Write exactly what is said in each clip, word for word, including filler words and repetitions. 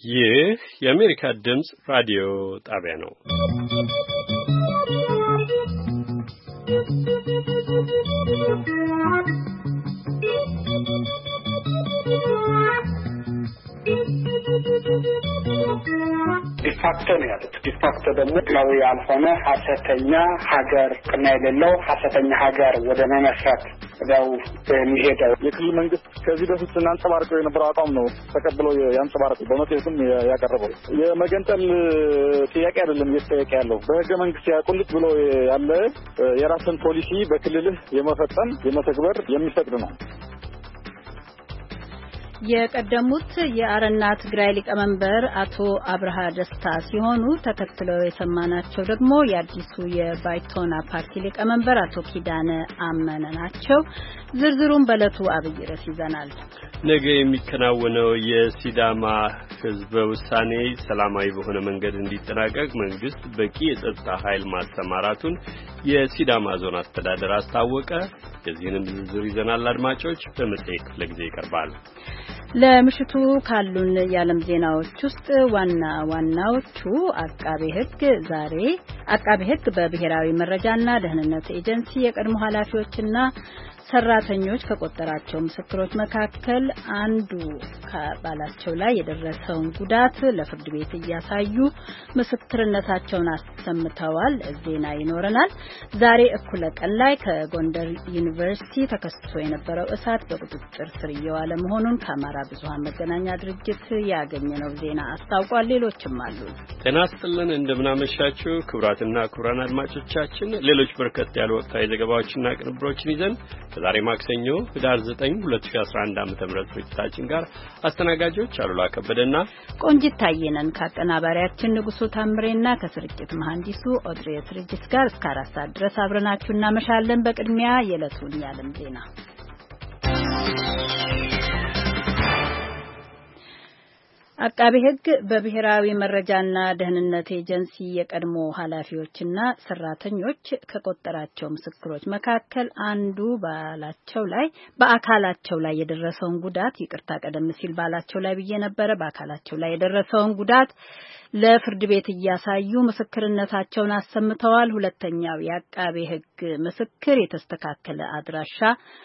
ይህ የአሜሪካ ድምጽ ራዲዮ ጣቢያ ነው። ዲፋክቶ ነው ያሉት። ዲፋክቶ ደግሞ ነው ያልሆነ ሐሰተኛ ሀገር ቅና የሌለው ሐሰተኛ ሀገር ወደ መመስረት ነው የሚሄደው። የክልል መንግስት ከዚህ በፊት አንጸባርቀው የነበረው አቋም ነው ተቀብሎ ያንጸባርቀው በመጤቱም ያቀረበው የመገንጠል ጥያቄ አይደለም እየተጠየቀ ያለው በህገ መንግስት ያቆልጥ ብሎ ያለ የራስን ፖሊሲ በክልልህ የመፈጸም የመተግበር የሚፈቅድ ነው። የቀደሙት የአረና ትግራይ ሊቀመንበር አቶ አብርሃ ደስታ ሲሆኑ ተከትለው የሰማናቸው ደግሞ የአዲሱ የባይቶና ፓርቲ ሊቀመንበር አቶ ኪዳነ አመነ ናቸው። ዝርዝሩን በዕለቱ አብይ ርዕስ ይዘናል። ነገ የሚከናወነው የሲዳማ ህዝበ ውሳኔ ሰላማዊ በሆነ መንገድ እንዲጠናቀቅ መንግስት በቂ የጸጥታ ኃይል ማሰማራቱን የሲዳማ ዞን አስተዳደር አስታወቀ። የዚህንም ዝርዝር ይዘናል አድማጮች፣ በመጽሔት ክፍለ ጊዜ ይቀርባል። ለምሽቱ ካሉን የዓለም ዜናዎች ውስጥ ዋና ዋናዎቹ አቃቤ ህግ ዛሬ አቃቤ ህግ በብሔራዊ መረጃና ደህንነት ኤጀንሲ የቀድሞ ኃላፊዎችና ሰራተኞች ከቆጠራቸው ምስክሮች መካከል አንዱ ከባላቸው ላይ የደረሰውን ጉዳት ለፍርድ ቤት እያሳዩ ምስክርነታቸውን አሰምተዋል። ዜና ይኖረናል። ዛሬ እኩለ ቀን ላይ ከጎንደር ዩኒቨርሲቲ ተከስቶ የነበረው እሳት በቁጥጥር ስር እየዋለ መሆኑን ከአማራ ብዙሃን መገናኛ ድርጅት ያገኘነው ዜና አስታውቋል። ሌሎችም አሉ። ጤና ይስጥልን፣ እንደምናመሻችሁ ክቡራትና ክቡራን አድማጮቻችን፣ ሌሎች በርከት ያሉ ወቅታዊ ዘገባዎችና ቅንብሮችን ይዘን ዛሬ ማክሰኞ ህዳር ዘጠኝ ሁለት ሺህ አስራ አንድ ዓመተ ምህረት ስርጭታችን ጋር አስተናጋጆች አሉላ ከበደና ቆንጂት ታየነን ከአቀናባሪያችን ንጉሱ ታምሬና ከስርጭት መሐንዲሱ ኦድሬስ ሪጅስ ጋር እስከ አራት ሰዓት ድረስ አብረናችሁ እናመሻለን። በቅድሚያ የዕለቱን የዓለም ዜና። አቃቤ ህግ በብሔራዊ መረጃና ደህንነት ኤጀንሲ የቀድሞ ኃላፊዎችና ሰራተኞች ከቆጠራቸው ምስክሮች መካከል አንዱ ባላቸው ላይ በአካላቸው ላይ የደረሰውን ጉዳት ይቅርታ ቀደም ሲል ባላቸው ላይ ብዬ ነበረ በአካላቸው ላይ የደረሰውን ጉዳት ለፍርድ ቤት እያሳዩ ምስክርነታቸውን አሰምተዋል። ሁለተኛው የአቃቤ ህግ ምስክር የተስተካከለ አድራሻ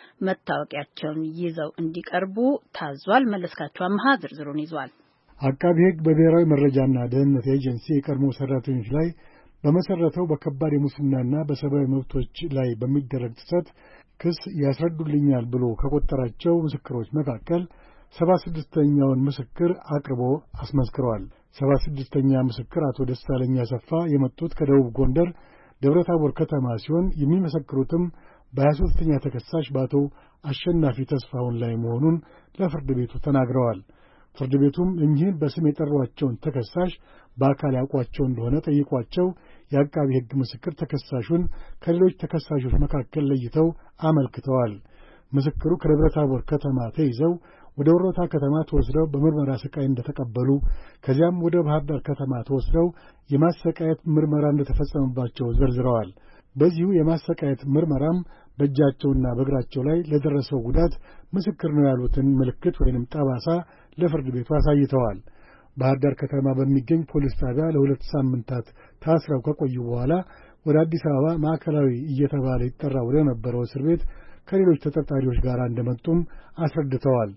መታወቂያቸውን ይዘው እንዲቀርቡ ታዟል። መለስካቸው አምሃ ዝርዝሩን ይዟል። አቃቤ ህግ በብሔራዊ መረጃና ደህንነት ኤጀንሲ የቀድሞ ሰራተኞች ላይ በመሰረተው በከባድ የሙስናና በሰብአዊ መብቶች ላይ በሚደረግ ጥሰት ክስ ያስረዱልኛል ብሎ ከቆጠራቸው ምስክሮች መካከል ሰባ ስድስተኛውን ምስክር አቅርቦ አስመስክረዋል። ሰባ ስድስተኛ ምስክር አቶ ደሳለኝ አሰፋ የመጡት ከደቡብ ጎንደር ደብረታቦር ከተማ ሲሆን የሚመሰክሩትም በሀያ ሦስተኛ ተከሳሽ በአቶ አሸናፊ ተስፋሁን ላይ መሆኑን ለፍርድ ቤቱ ተናግረዋል። ፍርድ ቤቱም እኚህን በስም የጠሯቸውን ተከሳሽ በአካል ያውቋቸው እንደሆነ ጠይቋቸው የአቃቢ ህግ ምስክር ተከሳሹን ከሌሎች ተከሳሾች መካከል ለይተው አመልክተዋል። ምስክሩ ከደብረታቦር ከተማ ተይዘው ወደ ወሮታ ከተማ ተወስደው በምርመራ ስቃይ እንደተቀበሉ ከዚያም ወደ ባህር ዳር ከተማ ተወስደው የማሰቃየት ምርመራ እንደተፈጸመባቸው ዘርዝረዋል። በዚሁ የማሰቃየት ምርመራም በእጃቸውና በእግራቸው ላይ ለደረሰው ጉዳት ምስክር ነው ያሉትን ምልክት ወይንም ጠባሳ ለፍርድ ቤቱ አሳይተዋል። ባህር ዳር ከተማ በሚገኝ ፖሊስ ጣቢያ ለሁለት ሳምንታት ታስረው ከቆዩ በኋላ ወደ አዲስ አበባ ማዕከላዊ እየተባለ ይጠራ ወደ ነበረው እስር ቤት ከሌሎች ተጠርጣሪዎች ጋር እንደመጡም አስረድተዋል።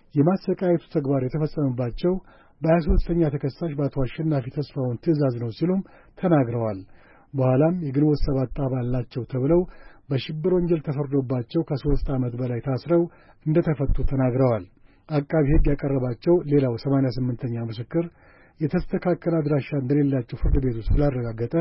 የማሰቃየቱ ተግባር የተፈጸመባቸው በሀያ ሦስተኛ ተከሳሽ በአቶ አሸናፊ ተስፋውን ትዕዛዝ ነው ሲሉም ተናግረዋል። በኋላም የግንቦት ሰባት አባል ናቸው ተብለው በሽብር ወንጀል ተፈርዶባቸው ከሦስት ዓመት በላይ ታስረው እንደተፈቱ ተናግረዋል። አቃቢ ህግ ያቀረባቸው ሌላው ሰማንያ ስምንተኛ ምስክር የተስተካከለ አድራሻ እንደሌላቸው ፍርድ ቤቱ ስላረጋገጠ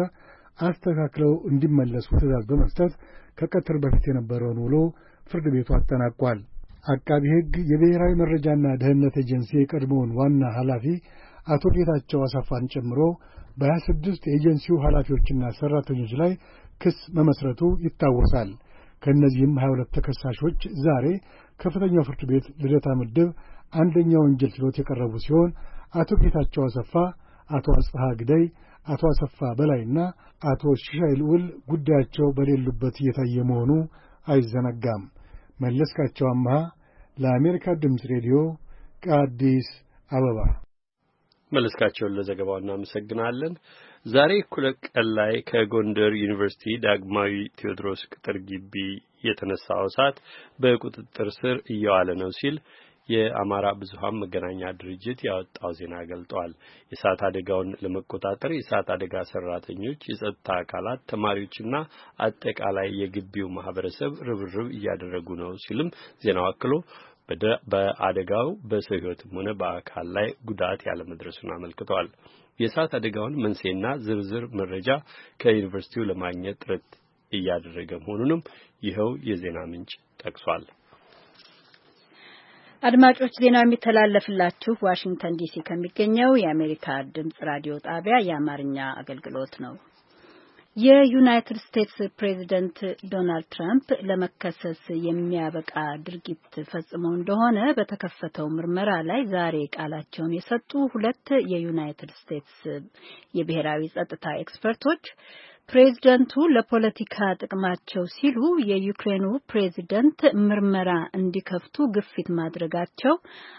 አስተካክለው እንዲመለሱ ትዕዛዝ በመስጠት ከቀትር በፊት የነበረውን ውሎ ፍርድ ቤቱ አጠናቋል። አቃቢ ህግ የብሔራዊ መረጃና ደህንነት ኤጀንሲ የቀድሞውን ዋና ኃላፊ አቶ ጌታቸው አሰፋን ጨምሮ በሀያ ስድስት የኤጀንሲው ኃላፊዎችና ሰራተኞች ላይ ክስ መመስረቱ ይታወሳል። ከእነዚህም ሀያ ሁለት ተከሳሾች ዛሬ ከፍተኛው ፍርድ ቤት ልደታ ምድብ አንደኛ ወንጀል ችሎት የቀረቡ ሲሆን አቶ ጌታቸው አሰፋ፣ አቶ አጽሃ ግደይ፣ አቶ አሰፋ በላይና አቶ ሽሻይ ልዑል ጉዳያቸው በሌሉበት እየታየ መሆኑ አይዘነጋም። መለስካቸው አምሃ ለአሜሪካ ድምፅ ሬዲዮ ከአዲስ አበባ መለስካቸውን ለዘገባው እናመሰግናለን። ዛሬ እኩለ ቀን ላይ ከጎንደር ዩኒቨርሲቲ ዳግማዊ ቴዎድሮስ ቅጥር ግቢ የተነሳው እሳት በቁጥጥር ስር እየዋለ ነው ሲል የአማራ ብዙሃን መገናኛ ድርጅት ያወጣው ዜና ገልጧል። የእሳት አደጋውን ለመቆጣጠር የእሳት አደጋ ሰራተኞች፣ የጸጥታ አካላት፣ ተማሪዎችና አጠቃላይ የግቢው ማህበረሰብ ርብርብ እያደረጉ ነው ሲልም ዜናው አክሎ በአደጋው በሰው ሕይወትም ሆነ በአካል ላይ ጉዳት ያለመድረሱን አመልክቷል። የእሳት አደጋውን መንስኤና ዝርዝር መረጃ ከዩኒቨርሲቲው ለማግኘት ጥረት እያደረገ መሆኑንም ይኸው የዜና ምንጭ ጠቅሷል። አድማጮች ዜናው የሚተላለፍላችሁ ዋሽንግተን ዲሲ ከሚገኘው የአሜሪካ ድምጽ ራዲዮ ጣቢያ የአማርኛ አገልግሎት ነው። የዩናይትድ ስቴትስ ፕሬዚደንት ዶናልድ ትራምፕ ለመከሰስ የሚያበቃ ድርጊት ፈጽመው እንደሆነ በተከፈተው ምርመራ ላይ ዛሬ ቃላቸውን የሰጡ ሁለት የዩናይትድ ስቴትስ የብሔራዊ ጸጥታ ኤክስፐርቶች ፕሬዚደንቱ ለፖለቲካ ጥቅማቸው ሲሉ የዩክሬኑ ፕሬዚደንት ምርመራ እንዲከፍቱ ግፊት ማድረጋቸው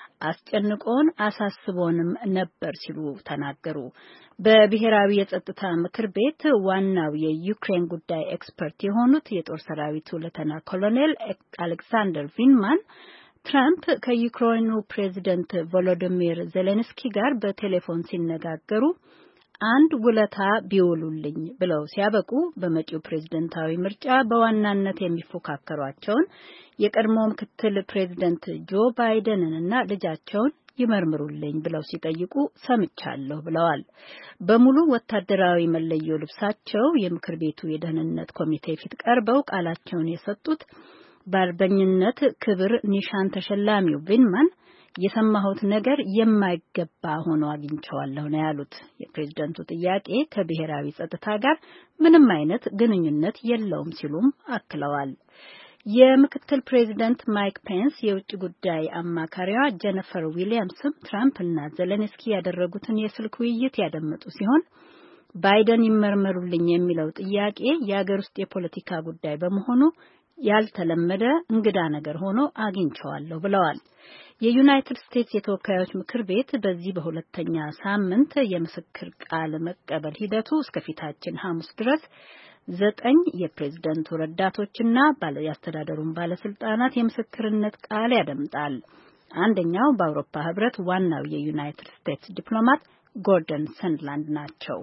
አስጨንቆን አሳስቦንም ነበር ሲሉ ተናገሩ። በብሔራዊ የጸጥታ ምክር ቤት ዋናው የዩክሬን ጉዳይ ኤክስፐርት የሆኑት የጦር ሰራዊቱ ሌተና ኮሎኔል አሌክሳንደር ቪንማን ትራምፕ ከዩክሬኑ ፕሬዚደንት ቮሎዲሚር ዜሌንስኪ ጋር በቴሌፎን ሲነጋገሩ አንድ ውለታ ቢውሉልኝ ብለው ሲያበቁ በመጪው ፕሬዝደንታዊ ምርጫ በዋናነት የሚፎካከሯቸውን የቀድሞ ምክትል ፕሬዝደንት ጆ ባይደንንና ልጃቸውን ይመርምሩልኝ ብለው ሲጠይቁ ሰምቻለሁ ብለዋል። በሙሉ ወታደራዊ መለዮ ልብሳቸው የምክር ቤቱ የደህንነት ኮሚቴ ፊት ቀርበው ቃላቸውን የሰጡት በአርበኝነት ክብር ኒሻን ተሸላሚው ቪንማን የሰማሁት ነገር የማይገባ ሆኖ አግኝቼዋለሁ ነው ያሉት። የፕሬዝደንቱ ጥያቄ ከብሔራዊ ጸጥታ ጋር ምንም አይነት ግንኙነት የለውም ሲሉም አክለዋል። የምክትል ፕሬዝደንት ማይክ ፔንስ የውጭ ጉዳይ አማካሪዋ ጄኒፈር ዊሊያምስም ትራምፕና ዜሌንስኪ ያደረጉትን የስልክ ውይይት ያደመጡ ሲሆን ባይደን ይመርመሩልኝ የሚለው ጥያቄ የአገር ውስጥ የፖለቲካ ጉዳይ በመሆኑ ያልተለመደ እንግዳ ነገር ሆኖ አግኝቼዋለሁ ብለዋል። የዩናይትድ ስቴትስ የተወካዮች ምክር ቤት በዚህ በሁለተኛ ሳምንት የምስክር ቃል መቀበል ሂደቱ እስከፊታችን ሐሙስ ድረስ ዘጠኝ የፕሬዝደንቱ ረዳቶችና ባለያስተዳደሩን ባለስልጣናት የምስክርነት ቃል ያደምጣል። አንደኛው በአውሮፓ ህብረት ዋናው የዩናይትድ ስቴትስ ዲፕሎማት ጎርደን ሰንድላንድ ናቸው።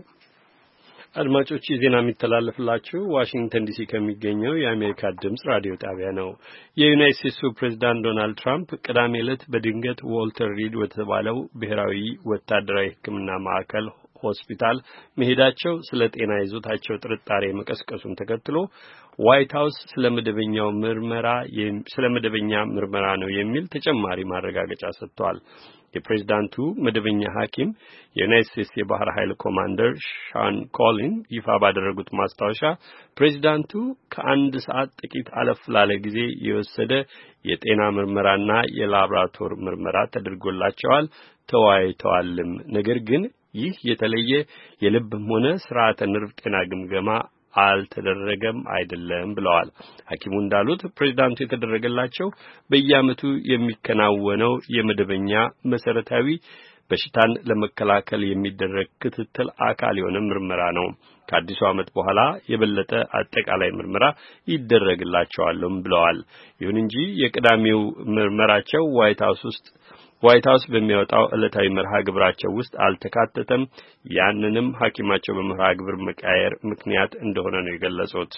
አድማጮች ዜና የሚተላለፍላችሁ ዋሽንግተን ዲሲ ከሚገኘው የአሜሪካ ድምጽ ራዲዮ ጣቢያ ነው። የዩናይትድ ስቴትሱ ፕሬዝዳንት ዶናልድ ትራምፕ ቅዳሜ ዕለት በድንገት ዎልተር ሪድ ወደተባለው ብሔራዊ ወታደራዊ ሕክምና ማዕከል ሆስፒታል መሄዳቸው ስለ ጤና ይዞታቸው ጥርጣሬ መቀስቀሱን ተከትሎ ዋይት ሀውስ ስለ መደበኛው ምርመራ ስለ መደበኛ ምርመራ ነው የሚል ተጨማሪ ማረጋገጫ ሰጥቷል። የፕሬዝዳንቱ መደበኛ ሐኪም የዩናይትድ ስቴትስ የባህር ኃይል ኮማንደር ሻን ኮሊን ይፋ ባደረጉት ማስታወሻ ፕሬዝዳንቱ ከአንድ ሰዓት ጥቂት አለፍ ላለ ጊዜ የወሰደ የጤና ምርመራና የላቦራቶሪ ምርመራ ተደርጎላቸዋል፣ ተወያይተዋልም። ነገር ግን ይህ የተለየ የልብም ሆነ ስርዓተ ነርቭ ጤና ግምገማ አልተደረገም አይደለም ብለዋል። ሐኪሙ እንዳሉት ፕሬዝዳንቱ የተደረገላቸው በየዓመቱ የሚከናወነው የመደበኛ መሰረታዊ በሽታን ለመከላከል የሚደረግ ክትትል አካል የሆነ ምርመራ ነው። ከአዲሱ ዓመት በኋላ የበለጠ አጠቃላይ ምርመራ ይደረግላቸዋልም ብለዋል። ይሁን እንጂ የቅዳሜው ምርመራቸው ዋይት ሀውስ ውስጥ ዋይት ሀውስ በሚያወጣው ዕለታዊ መርሃ ግብራቸው ውስጥ አልተካተተም። ያንንም ሐኪማቸው በመርሃ ግብር መቀያየር ምክንያት እንደሆነ ነው የገለጹት።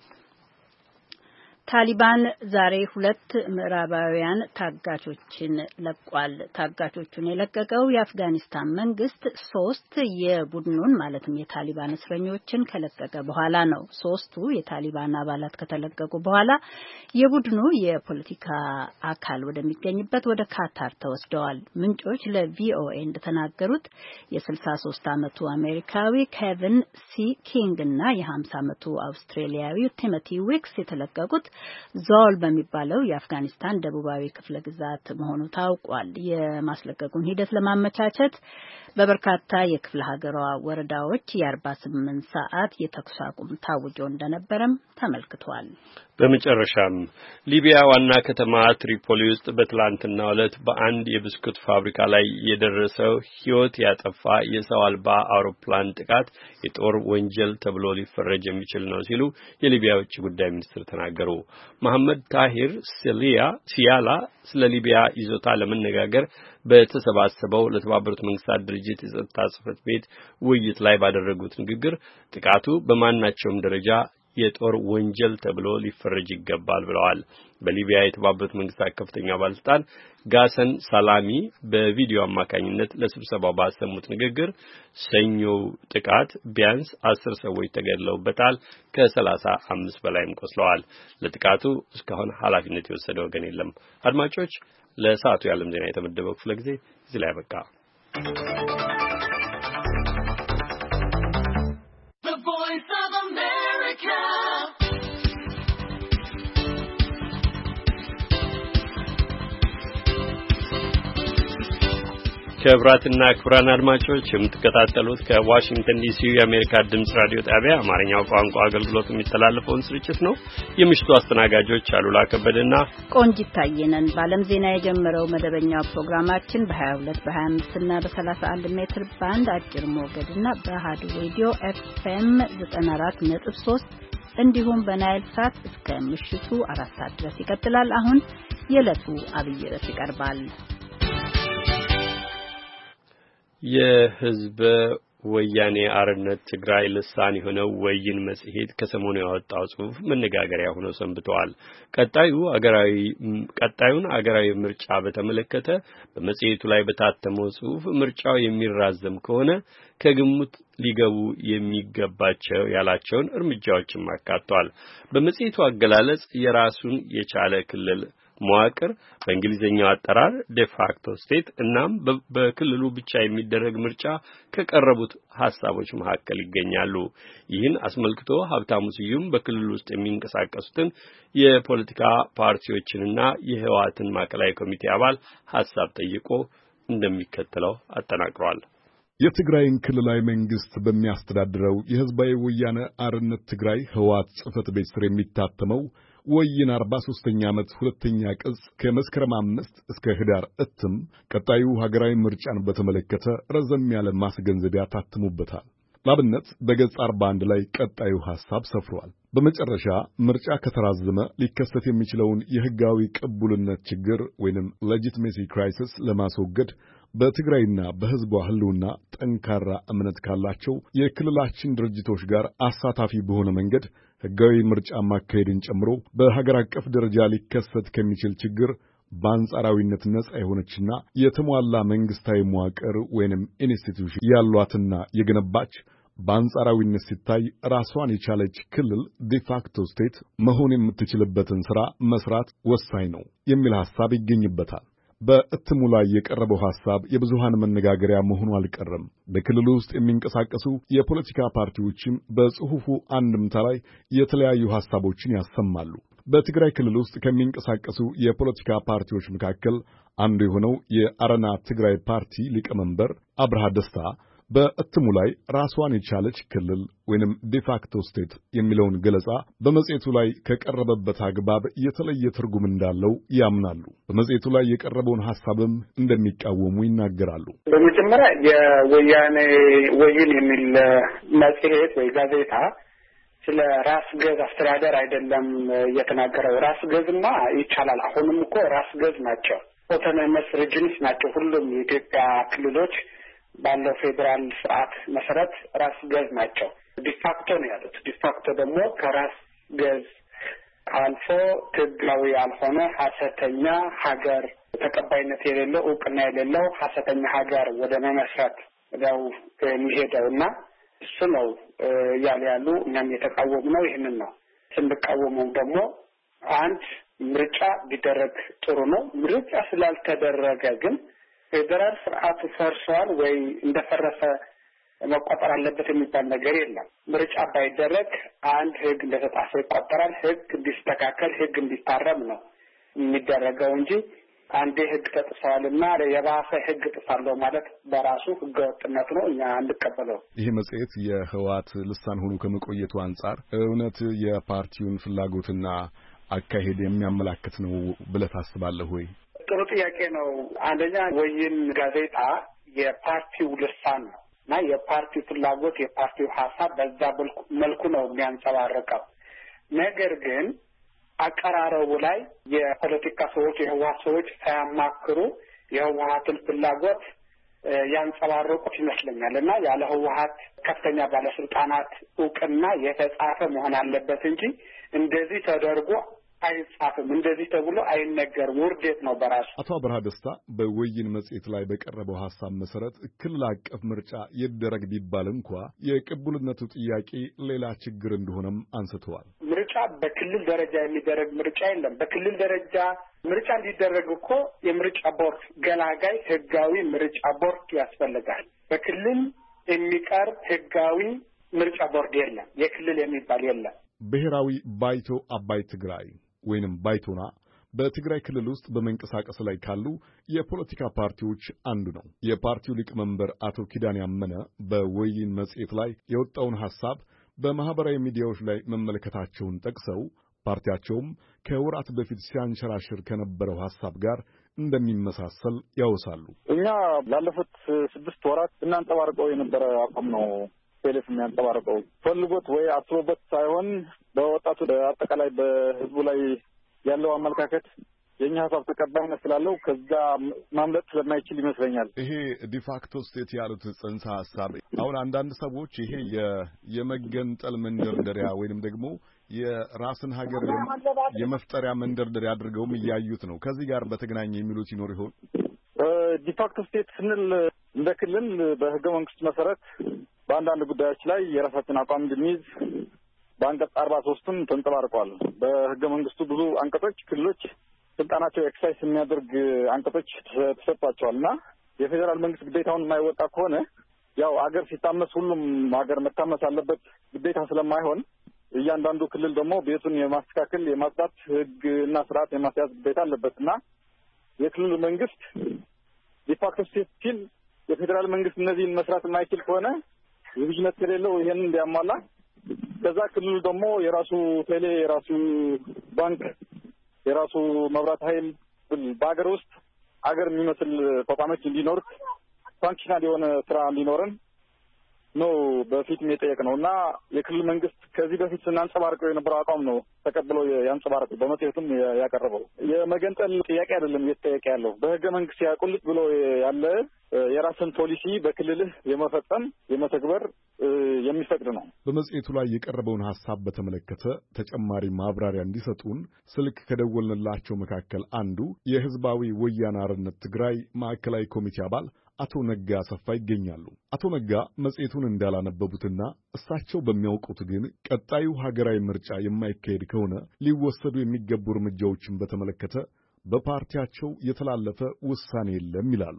ታሊባን ዛሬ ሁለት ምዕራባውያን ታጋቾችን ለቋል። ታጋቾቹን የለቀቀው የአፍጋኒስታን መንግስት ሶስት የቡድኑን ማለትም የታሊባን እስረኞችን ከለቀቀ በኋላ ነው። ሶስቱ የታሊባን አባላት ከተለቀቁ በኋላ የቡድኑ የፖለቲካ አካል ወደሚገኝበት ወደ ካታር ተወስደዋል። ምንጮች ለቪኦኤ እንደተናገሩት የስልሳ ሶስት ዓመቱ አሜሪካዊ ኬቪን ሲ ኪንግ እና የሀምሳ ዓመቱ አውስትራሊያዊ ቲሞቲ ዊክስ የተለቀቁት ዞል በሚባለው የአፍጋኒስታን ደቡባዊ ክፍለ ግዛት መሆኑ ታውቋል። የማስለቀቁን ሂደት ለማመቻቸት በበርካታ የክፍለ ሀገሯ ወረዳዎች የ48 ሰዓት የተኩስ አቁም ታውጆ እንደነበረም ተመልክቷል። በመጨረሻም ሊቢያ ዋና ከተማ ትሪፖሊ ውስጥ በትላንትናው ዕለት በአንድ የብስኩት ፋብሪካ ላይ የደረሰው ሕይወት ያጠፋ የሰው አልባ አውሮፕላን ጥቃት የጦር ወንጀል ተብሎ ሊፈረጅ የሚችል ነው ሲሉ የሊቢያ ውጭ ጉዳይ ሚኒስትር ተናገሩ። መሐመድ ታሂር ሲሊያ ሲያላ ስለ ሊቢያ ይዞታ ለመነጋገር በተሰባሰበው ለተባበሩት መንግስታት ድርጅት የጸጥታ ጽሕፈት ቤት ውይይት ላይ ባደረጉት ንግግር ጥቃቱ በማናቸውም ደረጃ የጦር ወንጀል ተብሎ ሊፈረጅ ይገባል ብለዋል። በሊቢያ የተባበሩት መንግስታት ከፍተኛ ባለስልጣን ጋሰን ሳላሚ በቪዲዮ አማካኝነት ለስብሰባው ባሰሙት ንግግር ሰኞው ጥቃት ቢያንስ አስር ሰዎች ተገድለውበታል፣ ከሰላሳ አምስት በላይም ቆስለዋል። ለጥቃቱ እስካሁን ኃላፊነት የወሰደ ወገን የለም። አድማጮች፣ ለሰዓቱ የዓለም ዜና የተመደበው ክፍለ ጊዜ እዚህ ላይ አበቃ። ክቡራትና ክቡራን አድማጮች የምትከታተሉት ከዋሽንግተን ዲሲ የአሜሪካ ድምጽ ራዲዮ ጣቢያ አማርኛው ቋንቋ አገልግሎት የሚተላለፈውን ስርጭት ነው። የምሽቱ አስተናጋጆች አሉላ ከበደና ቆንጂት ታየነን። በዓለም ዜና የጀመረው መደበኛው ፕሮግራማችን በ22 በ25 እና በ31 ሜትር ባንድ አጭር ሞገድና በአሃዱ ሬዲዮ ኤፍኤም ዘጠና አራት ነጥብ ሶስት እንዲሁም በናይል ሳት እስከ ምሽቱ አራት ሰዓት ድረስ ይቀጥላል። አሁን የዕለቱ አብይ ርዕስ ይቀርባል። የህዝብ ወያኔ አርነት ትግራይ ልሳን የሆነው ወይን መጽሔት ከሰሞኑ ያወጣው ጽሑፍ መነጋገሪያ ሆኖ ሰንብቷል። ቀጣዩ አገራዊ ቀጣዩን አገራዊ ምርጫ በተመለከተ በመጽሔቱ ላይ በታተመው ጽሑፍ ምርጫው የሚራዘም ከሆነ ከግምት ሊገቡ የሚገባቸው ያላቸውን እርምጃዎችን አካቷል። በመጽሔቱ አገላለጽ የራሱን የቻለ ክልል መዋቅር በእንግሊዝኛው አጠራር ዴፋክቶ ስቴት እናም በክልሉ ብቻ የሚደረግ ምርጫ ከቀረቡት ሐሳቦች መካከል ይገኛሉ። ይህን አስመልክቶ ሀብታሙ ስዩም በክልሉ ውስጥ የሚንቀሳቀሱትን የፖለቲካ ፓርቲዎችንና የህወሓትን ማዕከላዊ ኮሚቴ አባል ሐሳብ ጠይቆ እንደሚከተለው አጠናቅሯል። የትግራይን ክልላዊ መንግስት በሚያስተዳድረው የህዝባዊ ወያነ አርነት ትግራይ ህወሓት ጽሕፈት ቤት ስር የሚታተመው ወይን አርባ ሦስተኛ ዓመት ሁለተኛ ቅጽ ከመስከረም አምስት እስከ ህዳር እትም ቀጣዩ ሀገራዊ ምርጫን በተመለከተ ረዘም ያለ ማስገንዘቢያ ታትሙበታል። ላብነት በገጽ አርባ አንድ ላይ ቀጣዩ ሐሳብ ሰፍሯል። በመጨረሻ ምርጫ ከተራዘመ ሊከሰት የሚችለውን የህጋዊ ቅቡልነት ችግር ወይንም ሌጂቲሜሲ ክራይሲስ ለማስወገድ በትግራይና በህዝቧ ህልውና ጠንካራ እምነት ካላቸው የክልላችን ድርጅቶች ጋር አሳታፊ በሆነ መንገድ ህጋዊ ምርጫ ማካሄድን ጨምሮ በሀገር አቀፍ ደረጃ ሊከሰት ከሚችል ችግር በአንጻራዊነት ነጻ የሆነችና የተሟላ መንግስታዊ መዋቅር ወይንም ኢንስቲትዩሽን ያሏትና የገነባች በአንጻራዊነት ሲታይ ራሷን የቻለች ክልል ዲፋክቶ ስቴት መሆን የምትችልበትን ሥራ መስራት ወሳኝ ነው የሚል ሐሳብ ይገኝበታል። በእትሙ ላይ የቀረበው ሐሳብ የብዙሃን መነጋገሪያ መሆኑ አልቀረም። በክልሉ ውስጥ የሚንቀሳቀሱ የፖለቲካ ፓርቲዎችም በጽሑፉ አንድምታ ላይ የተለያዩ ሐሳቦችን ያሰማሉ። በትግራይ ክልል ውስጥ ከሚንቀሳቀሱ የፖለቲካ ፓርቲዎች መካከል አንዱ የሆነው የአረና ትግራይ ፓርቲ ሊቀመንበር አብርሃ ደስታ በእትሙ ላይ ራሷን የቻለች ክልል ወይንም ዲፋክቶ ስቴት የሚለውን ገለጻ በመጽሔቱ ላይ ከቀረበበት አግባብ የተለየ ትርጉም እንዳለው ያምናሉ። በመጽሔቱ ላይ የቀረበውን ሐሳብም እንደሚቃወሙ ይናገራሉ። በመጀመሪያ የወያኔ ወይን የሚል መጽሔት ወይ ጋዜጣ ስለ ራስ ገዝ አስተዳደር አይደለም የተናገረው። ራስ ገዝማ ይቻላል። አሁንም እኮ ራስ ገዝ ናቸው። ኦቶኖመስ ሪጅንስ ናቸው ሁሉም የኢትዮጵያ ክልሎች ባለው ፌዴራል ስርዓት መሰረት ራስ ገዝ ናቸው። ዲፋክቶ ነው ያሉት። ዲፋክቶ ደግሞ ከራስ ገዝ አልፎ ህጋዊ ያልሆነ ሐሰተኛ ሀገር፣ ተቀባይነት የሌለው እውቅና የሌለው ሐሰተኛ ሀገር ወደ መመስረት ነው የሚሄደውና እሱ ነው ያለ ያሉ እኛም የተቃወሙ ነው። ይህንን ነው ስንቃወመው ደግሞ አንድ ምርጫ ቢደረግ ጥሩ ነው። ምርጫ ስላልተደረገ ግን ፌዴራል ስርዓቱ ፈርሷል ወይ እንደፈረሰ መቆጠር አለበት የሚባል ነገር የለም። ምርጫ ባይደረግ አንድ ህግ እንደተጣሰ ይቆጠራል። ህግ እንዲስተካከል፣ ህግ እንዲታረም ነው የሚደረገው እንጂ አንዴ ህግ ተጥሷልና የባሰ ህግ ጥሳለሁ ማለት በራሱ ህገወጥነት ነው። እኛ አንቀበለው። ይሄ መጽሔት የህወሓት ልሳን ሆኖ ከመቆየቱ አንጻር እውነት የፓርቲውን ፍላጎትና አካሄድ የሚያመላክት ነው ብለህ ታስባለህ ወይ? ጥሩ ጥያቄ ነው። አንደኛ ወይን ጋዜጣ የፓርቲው ልሳን ነው እና የፓርቲው ፍላጎት የፓርቲው ሀሳብ በዛ መልኩ ነው የሚያንጸባርቀው። ነገር ግን አቀራረቡ ላይ የፖለቲካ ሰዎች የህወሓት ሰዎች ሳያማክሩ የህወሓትን ፍላጎት ያንጸባረቁት ይመስለኛል እና ያለ ህወሓት ከፍተኛ ባለስልጣናት እውቅና የተጻፈ መሆን አለበት እንጂ እንደዚህ ተደርጎ አይጻፍም፣ እንደዚህ ተብሎ አይነገርም። ውርደት ነው በራሱ። አቶ አብርሃ ደስታ በወይን መጽሔት ላይ በቀረበው ሐሳብ መሰረት ክልል አቀፍ ምርጫ ይደረግ ቢባል እንኳ የቅቡልነቱ ጥያቄ ሌላ ችግር እንደሆነም አንስተዋል። ምርጫ በክልል ደረጃ የሚደረግ ምርጫ የለም። በክልል ደረጃ ምርጫ እንዲደረግ እኮ የምርጫ ቦርድ ገላጋይ ህጋዊ ምርጫ ቦርድ ያስፈልጋል። በክልል የሚቀርብ ህጋዊ ምርጫ ቦርድ የለም። የክልል የሚባል የለም። ብሔራዊ ባይቶ አባይ ትግራይ ወይንም ባይቶና በትግራይ ክልል ውስጥ በመንቀሳቀስ ላይ ካሉ የፖለቲካ ፓርቲዎች አንዱ ነው። የፓርቲው ሊቀመንበር አቶ ኪዳን ያመነ በወይን መጽሔት ላይ የወጣውን ሐሳብ በማህበራዊ ሚዲያዎች ላይ መመልከታቸውን ጠቅሰው ፓርቲያቸውም ከወራት በፊት ሲያንሸራሽር ከነበረው ሐሳብ ጋር እንደሚመሳሰል ያወሳሉ። እኛ ላለፉት ስድስት ወራት እናንጸባርቀው የነበረ አቋም ነው። ቴሌፍ የሚያንጸባርቀው ፈልጎት ወይ አስቦበት ሳይሆን በወጣቱ አጠቃላይ በህዝቡ ላይ ያለው አመለካከት የኛ ሀሳብ ተቀባይነት ስላለው ከዛ ማምለጥ ስለማይችል ይመስለኛል። ይሄ ዲፋክቶ ስቴት ያሉት ጽንሰ ሐሳብ አሁን አንዳንድ ሰዎች ይሄ የመገንጠል መንደርደሪያ ወይንም ደግሞ የራስን ሀገር የመፍጠሪያ መንደርደሪያ አድርገውም እያዩት ነው። ከዚህ ጋር በተገናኘ የሚሉት ይኖር ይሆን? ዲፋክቶ ስቴት ስንል እንደ ክልል በህገ መንግስት መሰረት በአንዳንድ ጉዳዮች ላይ የራሳችን አቋም እንድንይዝ በአንቀጽ አርባ ሶስትም ተንጸባርቋል። በህገ መንግስቱ ብዙ አንቀጾች ክልሎች ስልጣናቸው ኤክሳይዝ የሚያደርግ አንቀጾች ተሰጥቷቸዋል እና የፌዴራል መንግስት ግዴታውን የማይወጣ ከሆነ ያው አገር ሲታመስ ሁሉም አገር መታመስ አለበት ግዴታ ስለማይሆን እያንዳንዱ ክልል ደግሞ ቤቱን የማስተካከል የማጽዳት ህግ እና ስርዓት የማስያዝ ግዴታ አለበት እና የክልሉ መንግስት ዲፋክቶ ስቴት ሲል የፌዴራል መንግስት እነዚህን መስራት የማይችል ከሆነ ዝግጁነት ከሌለው ይሄን እንዲያሟላ ከዛ ክልሉ ደግሞ የራሱ ቴሌ፣ የራሱ ባንክ፣ የራሱ መብራት ኃይል በአገር ውስጥ አገር የሚመስል ተቋሞች እንዲኖር ፋንክሽናል የሆነ ስራ እንዲኖረን ነው በፊት የጠየቅ ነው እና የክልል መንግስት ከዚህ በፊት ስናንጸባርቀው የነበረው አቋም ነው ተቀብለው ያንጸባርቀው በመጽሔቱም ያቀረበው። የመገንጠል ጥያቄ አይደለም እየተጠየቀ ያለው በህገ መንግስት ያቁልጥ ብሎ ያለ የራስን ፖሊሲ በክልልህ የመፈጸም የመተግበር የሚፈቅድ ነው። በመጽሔቱ ላይ የቀረበውን ሐሳብ በተመለከተ ተጨማሪ ማብራሪያ እንዲሰጡን ስልክ ከደወልንላቸው መካከል አንዱ የህዝባዊ ወያነ ሓርነት ትግራይ ማዕከላዊ ኮሚቴ አባል አቶ ነጋ አሰፋ ይገኛሉ። አቶ ነጋ መጽሔቱን እንዳላነበቡትና እሳቸው በሚያውቁት ግን ቀጣዩ ሀገራዊ ምርጫ የማይካሄድ ከሆነ ሊወሰዱ የሚገቡ እርምጃዎችን በተመለከተ በፓርቲያቸው የተላለፈ ውሳኔ የለም ይላሉ።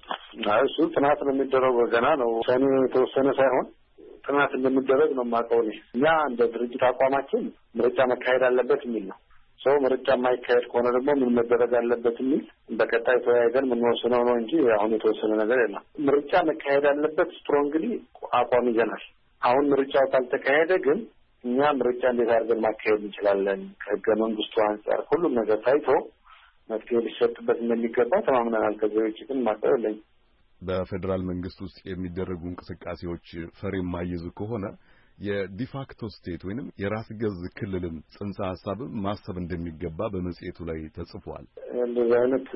እሱ ጥናት እንደሚደረግ ገና ነው። ውሳኔ የተወሰነ ሳይሆን ጥናት እንደሚደረግ ነው የማውቀው። እኛ እንደ ድርጅት አቋማችን ምርጫ መካሄድ አለበት የሚል ነው። ሰው ምርጫ የማይካሄድ ከሆነ ደግሞ ምን መደረግ አለበት የሚል በቀጣይ ተወያይተን የምንወስነው ነው እንጂ አሁን የተወሰነ ነገር የለም። ምርጫ መካሄድ አለበት ስትሮንግሊ አቋም ይዘናል። አሁን ምርጫው ካልተካሄደ ግን እኛ ምርጫ እንዴት አድርገን ማካሄድ እንችላለን ከህገ መንግስቱ አንጻር ሁሉም ነገር ታይቶ መፍትሄ ሊሰጥበት እንደሚገባ ተማምነናል። ከዚህ ውጭ ግን ማሰብ የለኝም። በፌዴራል መንግስት ውስጥ የሚደረጉ እንቅስቃሴዎች ፈር የማይዙ ከሆነ የዲፋክቶ ስቴት ወይንም የራስ ገዝ ክልልን ጽንሰ ሐሳብ ማሰብ እንደሚገባ በመጽሔቱ ላይ ተጽፏል። እንደዚህ አይነት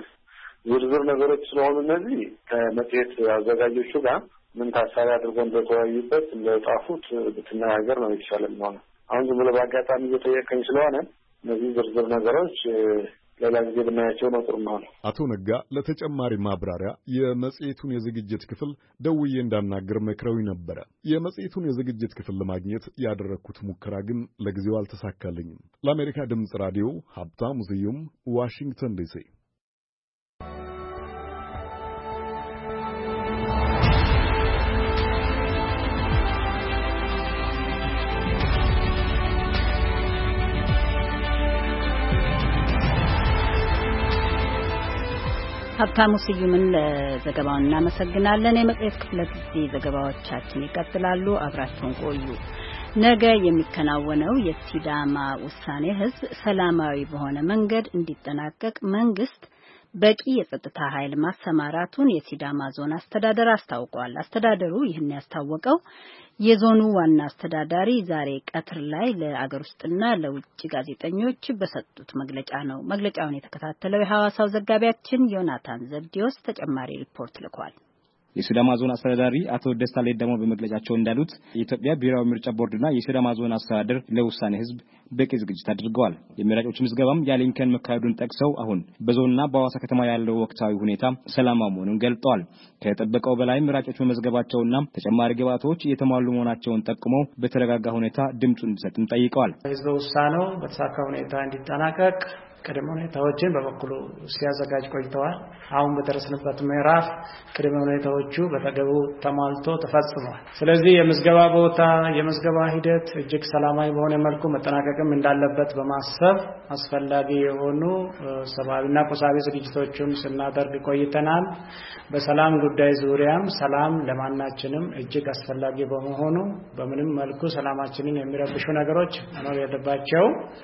ዝርዝር ነገሮች ስለሆኑ እነዚህ ከመጽሔት አዘጋጆቹ ጋር ምን ታሳቢ አድርገው እንደተወያዩበት እንደጻፉት ብትነጋገር ነው የተሻለ የሚሆነው። አሁን ዝም ብሎ በአጋጣሚ እየጠየቀኝ ስለሆነ እነዚህ ዝርዝር ነገሮች ሌላ ጊዜ ብናያቸው ነው ጥሩ ማለት። አቶ ነጋ ለተጨማሪ ማብራሪያ የመጽሔቱን የዝግጅት ክፍል ደውዬ እንዳናገር መክረውኝ ነበረ። የመጽሔቱን የዝግጅት ክፍል ለማግኘት ያደረግኩት ሙከራ ግን ለጊዜው አልተሳካልኝም። ለአሜሪካ ድምፅ ራዲዮ ሀብታሙ ስዩም ዋሽንግተን ዲሲ። ሀብታሙ ስዩምን ለዘገባው እናመሰግናለን። የመጽሔት ክፍለ ጊዜ ዘገባዎቻችን ይቀጥላሉ። አብራችሁን ቆዩ። ነገ የሚከናወነው የሲዳማ ውሳኔ ህዝብ ሰላማዊ በሆነ መንገድ እንዲጠናቀቅ መንግስት በቂ የጸጥታ ኃይል ማሰማራቱን የሲዳማ ዞን አስተዳደር አስታውቋል። አስተዳደሩ ይህን ያስታወቀው የዞኑ ዋና አስተዳዳሪ ዛሬ ቀትር ላይ ለአገር ውስጥና ለውጭ ጋዜጠኞች በሰጡት መግለጫ ነው። መግለጫውን የተከታተለው የሐዋሳው ዘጋቢያችን ዮናታን ዘብዲዮስ ተጨማሪ ሪፖርት ልኳል። የሲዳማ ዞን አስተዳዳሪ አቶ ደስታ ሌዳሞ በመግለጫቸው እንዳሉት የኢትዮጵያ ብሔራዊ ምርጫ ቦርድና የሲዳማ ዞን አስተዳደር ለውሳኔ ህዝብ በቂ ዝግጅት አድርገዋል። የመራጮች ምዝገባም ያለንከን መካሄዱን ጠቅሰው አሁን በዞንና በሐዋሳ ከተማ ያለው ወቅታዊ ሁኔታ ሰላማዊ መሆኑን ገልጠዋል። ከተጠበቀው በላይ መራጮች መመዝገባቸውና ተጨማሪ ግብዓቶች የተሟሉ መሆናቸውን ጠቁመው በተረጋጋ ሁኔታ ድምፁ እንዲሰጥም ጠይቀዋል። ህዝበ ውሳኔው በተሳካ ሁኔታ እንዲጠናቀቅ ቅድመ ሁኔታዎችን በበኩሉ ሲያዘጋጅ ቆይተዋል። አሁን በደረስንበት ምዕራፍ ቅድመ ሁኔታዎቹ በተገቢው ተሟልቶ ተፈጽመዋል። ስለዚህ የምዝገባ ቦታ የምዝገባ ሂደት እጅግ ሰላማዊ በሆነ መልኩ መጠናቀቅም እንዳለበት በማሰብ አስፈላጊ የሆኑ ሰብአዊና ቁሳዊ ዝግጅቶችን ስናደርግ ቆይተናል። በሰላም ጉዳይ ዙሪያም ሰላም ለማናችንም እጅግ አስፈላጊ በመሆኑ በምንም መልኩ ሰላማችንን የሚረብሹ ነገሮች መኖር የለባቸው።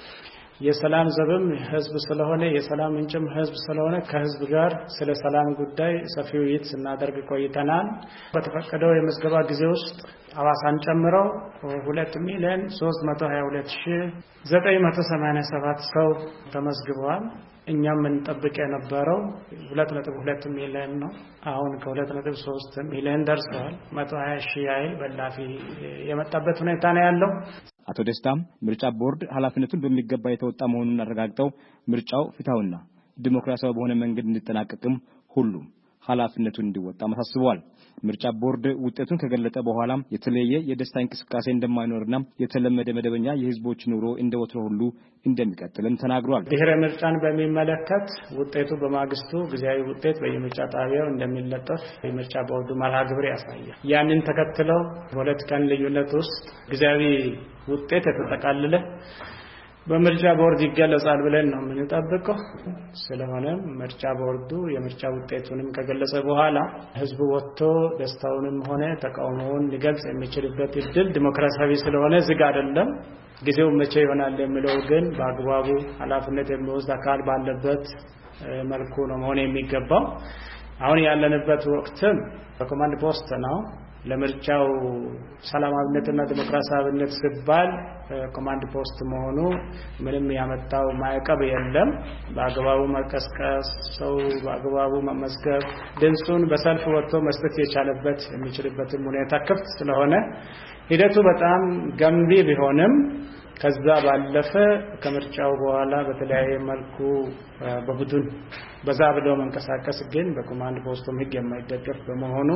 የሰላም ዘብም ህዝብ ስለሆነ የሰላም ምንጭም ህዝብ ስለሆነ ከህዝብ ጋር ስለ ሰላም ጉዳይ ሰፊ ውይይት ስናደርግ ቆይተናል። በተፈቀደው የምዝገባ ጊዜ ውስጥ ሐዋሳን ጨምሮ ሁለት ሚሊዮን ሶስት መቶ ሀያ ሁለት ሺህ ዘጠኝ መቶ ሰማንያ ሰባት ሰው ተመዝግበዋል። እኛም እንጠብቅ የነበረው ሁለት ነጥብ ሁለት ሚሊዮን ነው። አሁን ከሁለት ነጥብ ሶስት ሚሊዮን ደርሰዋል። መቶ ሀያ ሺህ ያህል በላፊ የመጣበት ሁኔታ ነው ያለው። አቶ ደስታም ምርጫ ቦርድ ኃላፊነቱን በሚገባ የተወጣ መሆኑን አረጋግጠው ምርጫው ፍትሃዊና ዲሞክራሲያዊ በሆነ መንገድ እንዲጠናቀቅም ሁሉም ኃላፊነቱን እንዲወጣ ማሳስበዋል። ምርጫ ቦርድ ውጤቱን ከገለጠ በኋላ የተለየ የደስታ እንቅስቃሴ እንደማይኖርና የተለመደ መደበኛ የህዝቦች ኑሮ እንደወትሮ ሁሉ እንደሚቀጥልም ተናግሯል። ብሔራዊ ምርጫን በሚመለከት ውጤቱ በማግስቱ ጊዜያዊ ውጤት በየምርጫ ጣቢያው እንደሚለጠፍ የምርጫ ቦርዱ መርሃ ግብር ያሳያል። ያንን ተከትለው በሁለት ቀን ልዩነት ውስጥ ጊዜያዊ ውጤት የተጠቃለለ በምርጫ ቦርድ ይገለጻል ብለን ነው የምንጠብቀው። ስለሆነም ምርጫ ቦርዱ የምርጫ ውጤቱንም ከገለጸ በኋላ ህዝቡ ወጥቶ ደስታውንም ሆነ ተቃውሞውን ሊገልጽ የሚችልበት እድል ዲሞክራሲያዊ ስለሆነ ዝግ አይደለም። ጊዜው መቼ ይሆናል የሚለው ግን በአግባቡ ኃላፊነት የሚወስድ አካል ባለበት መልኩ ነው መሆን የሚገባው። አሁን ያለንበት ወቅትም በኮማንድ ፖስት ነው። ለምርጫው ሰላማዊነትና ዲሞክራሲያዊነት ሲባል ኮማንድ ፖስት መሆኑ ምንም ያመጣው ማዕቀብ የለም። በአግባቡ መቀስቀስ፣ ሰው በአግባቡ መመዝገብ፣ ድምፁን በሰልፍ ወጥቶ መስጠት የቻለበት የሚችልበትም ሁኔታ ክፍት ስለሆነ ሂደቱ በጣም ገንቢ ቢሆንም ከዛ ባለፈ ከምርጫው በኋላ በተለያየ መልኩ በቡድን በዛ ብለው መንቀሳቀስ ግን በኮማንድ ፖስቱም ህግ የማይደገፍ በመሆኑ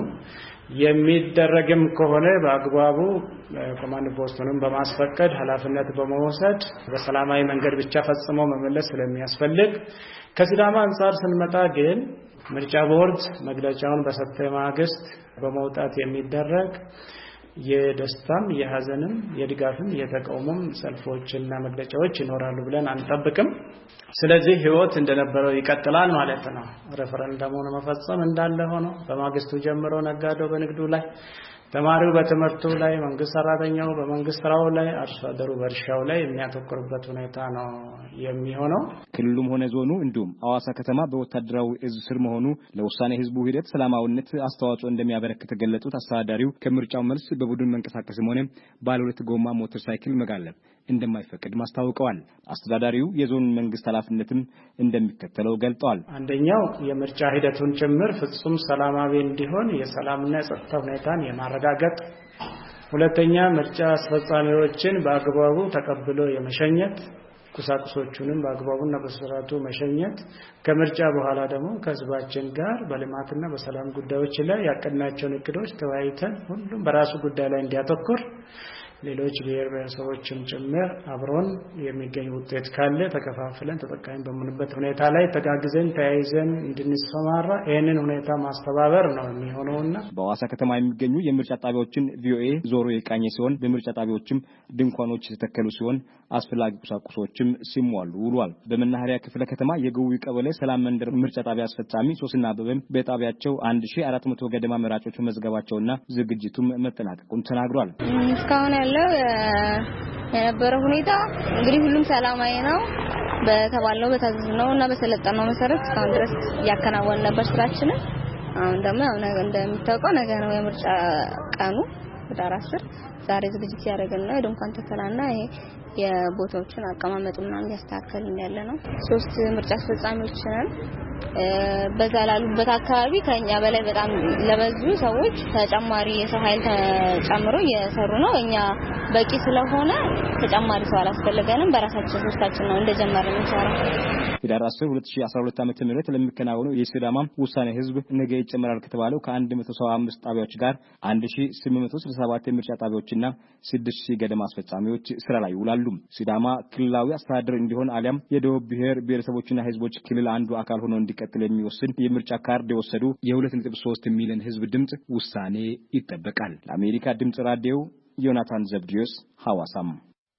የሚደረግም ከሆነ በአግባቡ ኮማንድ ፖስቱንም በማስፈቀድ ኃላፊነት በመውሰድ በሰላማዊ መንገድ ብቻ ፈጽሞ መመለስ ስለሚያስፈልግ ከሲዳማ አንፃር ስንመጣ ግን ምርጫ ቦርድ መግለጫውን በሰጠ ማግስት በመውጣት የሚደረግ የደስታም የሐዘንም የድጋፍም የተቃውሞም ሰልፎችና መግለጫዎች ይኖራሉ ብለን አንጠብቅም። ስለዚህ ህይወት እንደነበረው ይቀጥላል ማለት ነው። ሬፈረንደሙን መፈጸም እንዳለ ሆኖ በማግስቱ ጀምሮ ነጋዴው በንግዱ ላይ፣ ተማሪው በትምህርቱ ላይ፣ መንግስት ሰራተኛው በመንግስት ስራው ላይ፣ አርሶ አደሩ በእርሻው ላይ የሚያተኩርበት ሁኔታ ነው የሚሆነው። ክልሉም ሆነ ዞኑ እንዲሁም ሐዋሳ ከተማ በወታደራዊ እዝ ስር መሆኑ ለውሳኔ ህዝቡ ሂደት ሰላማዊነት አስተዋጽኦ እንደሚያበረክት ገለጹት። አስተዳዳሪው ከምርጫው መልስ በቡድን መንቀሳቀስም ሆነ ባለ ሁለት ጎማ ሞተር ሳይክል መጋለብ እንደማይፈቀድ ማስታወቀዋል። አስተዳዳሪው የዞን መንግስት ኃላፊነትም እንደሚከተለው ገልጠዋል። አንደኛው የምርጫ ሂደቱን ጭምር ፍጹም ሰላማዊ እንዲሆን የሰላምና የጸጥታ ሁኔታን የማረጋገጥ፣ ሁለተኛ ምርጫ አስፈጻሚዎችን በአግባቡ ተቀብሎ የመሸኘት፣ ቁሳቁሶቹንም በአግባቡና በስርዓቱ መሸኘት፣ ከምርጫ በኋላ ደግሞ ከህዝባችን ጋር በልማትና በሰላም ጉዳዮች ላይ ያቀድናቸውን እቅዶች ተወያይተን ሁሉም በራሱ ጉዳይ ላይ እንዲያተኩር ሌሎች ብሔር ብሔረሰቦችም ጭምር አብሮን የሚገኝ ውጤት ካለ ተከፋፍለን ተጠቃሚ በመሆንበት ሁኔታ ላይ ተጋግዘን ተያይዘን እንድንሰማራ ይህንን ሁኔታ ማስተባበር ነው የሚሆነውና በሐዋሳ ከተማ የሚገኙ የምርጫ ጣቢያዎችን ቪኦኤ ዞሮ የቃኘ ሲሆን በምርጫ ጣቢያዎችም ድንኳኖች የተተከሉ ሲሆን አስፈላጊ ቁሳቁሶችም ሲሟሉ ውሏል። በመናኸሪያ ክፍለ ከተማ የገዊ ቀበሌ ሰላም መንደር ምርጫ ጣቢያ አስፈጻሚ ሶስና አበበም በጣቢያቸው አንድ ሺህ አራት መቶ ገደማ መራጮች መዝገባቸውና ዝግጅቱም መጠናቀቁን ተናግሯል። እስካሁን ያለው የነበረው ሁኔታ እንግዲህ ሁሉም ሰላማዊ ነው። በተባለው በታዘዝነውና በሰለጠነው መሰረት እስካሁን ድረስ ያከናወን ነበር ስራችን። አሁን ደግሞ ያው ነገ እንደሚታወቀው ነገ ነው የምርጫ ቀኑ ህዳር አስር ዛሬ ዝግጅት ያደረግን ነው። የድንኳን ተከላና ይሄ የቦታዎችን አቀማመጥና እንዲያስተካክልን ያለ ነው። ሶስት ምርጫ አስፈጻሚዎች ነን። በዛ ላሉበት አካባቢ ከኛ በላይ በጣም ለበዙ ሰዎች ተጨማሪ የሰው ኃይል ተጨምሮ እየሰሩ ነው። እኛ በቂ ስለሆነ ተጨማሪ ሰው አላስፈልገንም። በራሳችን ሶስታችን ነው እንደጀመርን እንሰራው። ህዳር አስር ሁለት ሺህ አስራ ሁለት ዓመተ ምህረት ለሚከናወነው የሲዳማ ውሳኔ ህዝብ ነገ ይጨመራል ከተባለው ከ175 ጣቢያዎች ጋር አንድ ሺህ ስምንት መቶ ስልሳ ሰባት የምርጫ ጣቢያዎችና ስድስት ሺህ ገደማ አስፈጻሚዎች ስራ ላይ ይውላሉ። ሲዳማ ክልላዊ አስተዳደር እንዲሆን አሊያም የደቡብ ብሔር ብሔረሰቦችና ህዝቦች ክልል አንዱ አካል ሆኖ እንዲቀጥል የሚወስን የምርጫ ካርድ የወሰዱ የሁለት ነጥብ ሶስት ሚሊዮን ህዝብ ድምጽ ውሳኔ ይጠበቃል። ለአሜሪካ ድምጽ ራዲዮ ዮናታን ዘብዲዮስ ሐዋሳም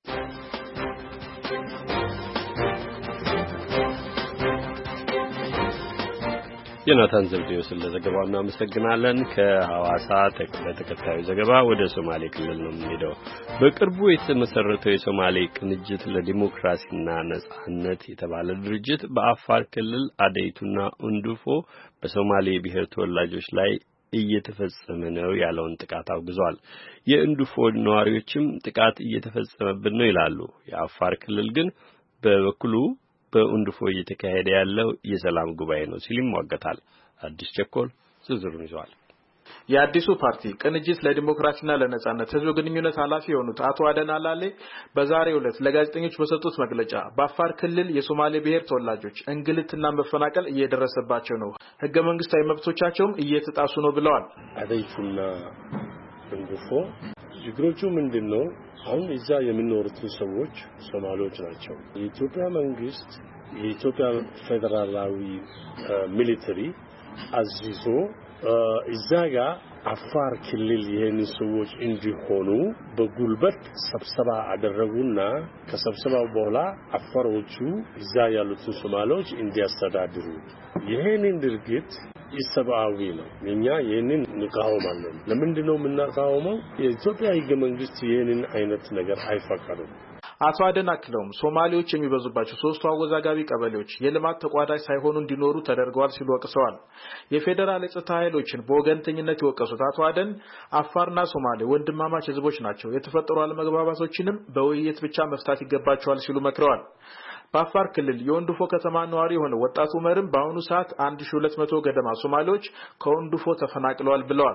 ዮናታን ዘብዲዮስ ለዘገባው እናመሰግናለን። ከሐዋሳ ተከታዩ ዘገባ ወደ ሶማሌ ክልል ነው የምንሄደው። በቅርቡ የተመሰረተው የሶማሌ ቅንጅት ለዲሞክራሲና ነጻነት የተባለ ድርጅት በአፋር ክልል አደይቱና እንዱፎ በሶማሌ ብሔር ተወላጆች ላይ እየተፈጸመ ነው ያለውን ጥቃት አውግዟል። የእንዱፎ ነዋሪዎችም ጥቃት እየተፈጸመብን ነው ይላሉ። የአፋር ክልል ግን በበኩሉ በእንዱፎ እየተካሄደ ያለው የሰላም ጉባኤ ነው ሲል ይሟገታል። አዲስ ቸኮል ዝርዝሩን ይዟል። የአዲሱ ፓርቲ ቅንጅት ለዲሞክራሲና ለነጻነት ህዝብ ግንኙነት ኃላፊ የሆኑት አቶ አደን አላሌ በዛሬው ዕለት ለጋዜጠኞች በሰጡት መግለጫ በአፋር ክልል የሶማሌ ብሔር ተወላጆች እንግልትና መፈናቀል እየደረሰባቸው ነው፣ ህገ መንግስታዊ መብቶቻቸውም እየተጣሱ ነው ብለዋል። አደይቱና እንዱፎ ችግሮቹ ምንድነው? አሁን እዛ የሚኖሩት ሰዎች ሶማሌዎች ናቸው። የኢትዮጵያ መንግስት የኢትዮጵያ ፌደራላዊ ሚሊተሪ አዚዞ እዛ ጋር አፋር ክልል ይሄን ሰዎች እንዲሆኑ በጉልበት ስብሰባ አደረጉና ከስብሰባው በኋላ አፋሮቹ እዛ ያሉት ሶማሌዎች እንዲያስተዳድሩ ይሄንን ድርጊት ኢሰብአዊ ነው። እኛ ይሄንን እንቃወማለን። ለምንድን ነው የምንቃወመው? የኢትዮጵያ ህገ መንግስት ይሄንን አይነት ነገር አይፈቀድም። አቶ አደን አክለውም ሶማሌዎች የሚበዙባቸው ሶስቱ አወዛጋቢ ቀበሌዎች የልማት ተቋዳሽ ሳይሆኑ እንዲኖሩ ተደርገዋል ሲሉ ወቅሰዋል። የፌደራል የጸጥታ ኃይሎችን በወገንተኝነት የወቀሱት አቶ አደን አፋርና ሶማሌ ወንድማማች ህዝቦች ናቸው፣ የተፈጠሩ አለመግባባቶችንም በውይይት ብቻ መፍታት ይገባቸዋል ሲሉ መክረዋል። በአፋር ክልል የወንዱፎ ከተማ ነዋሪ የሆነ ወጣቱ መርም በአሁኑ ሰዓት አንድ ሺህ ሁለት መቶ ገደማ ሶማሌዎች ከወንዱፎ ተፈናቅለዋል ብለዋል።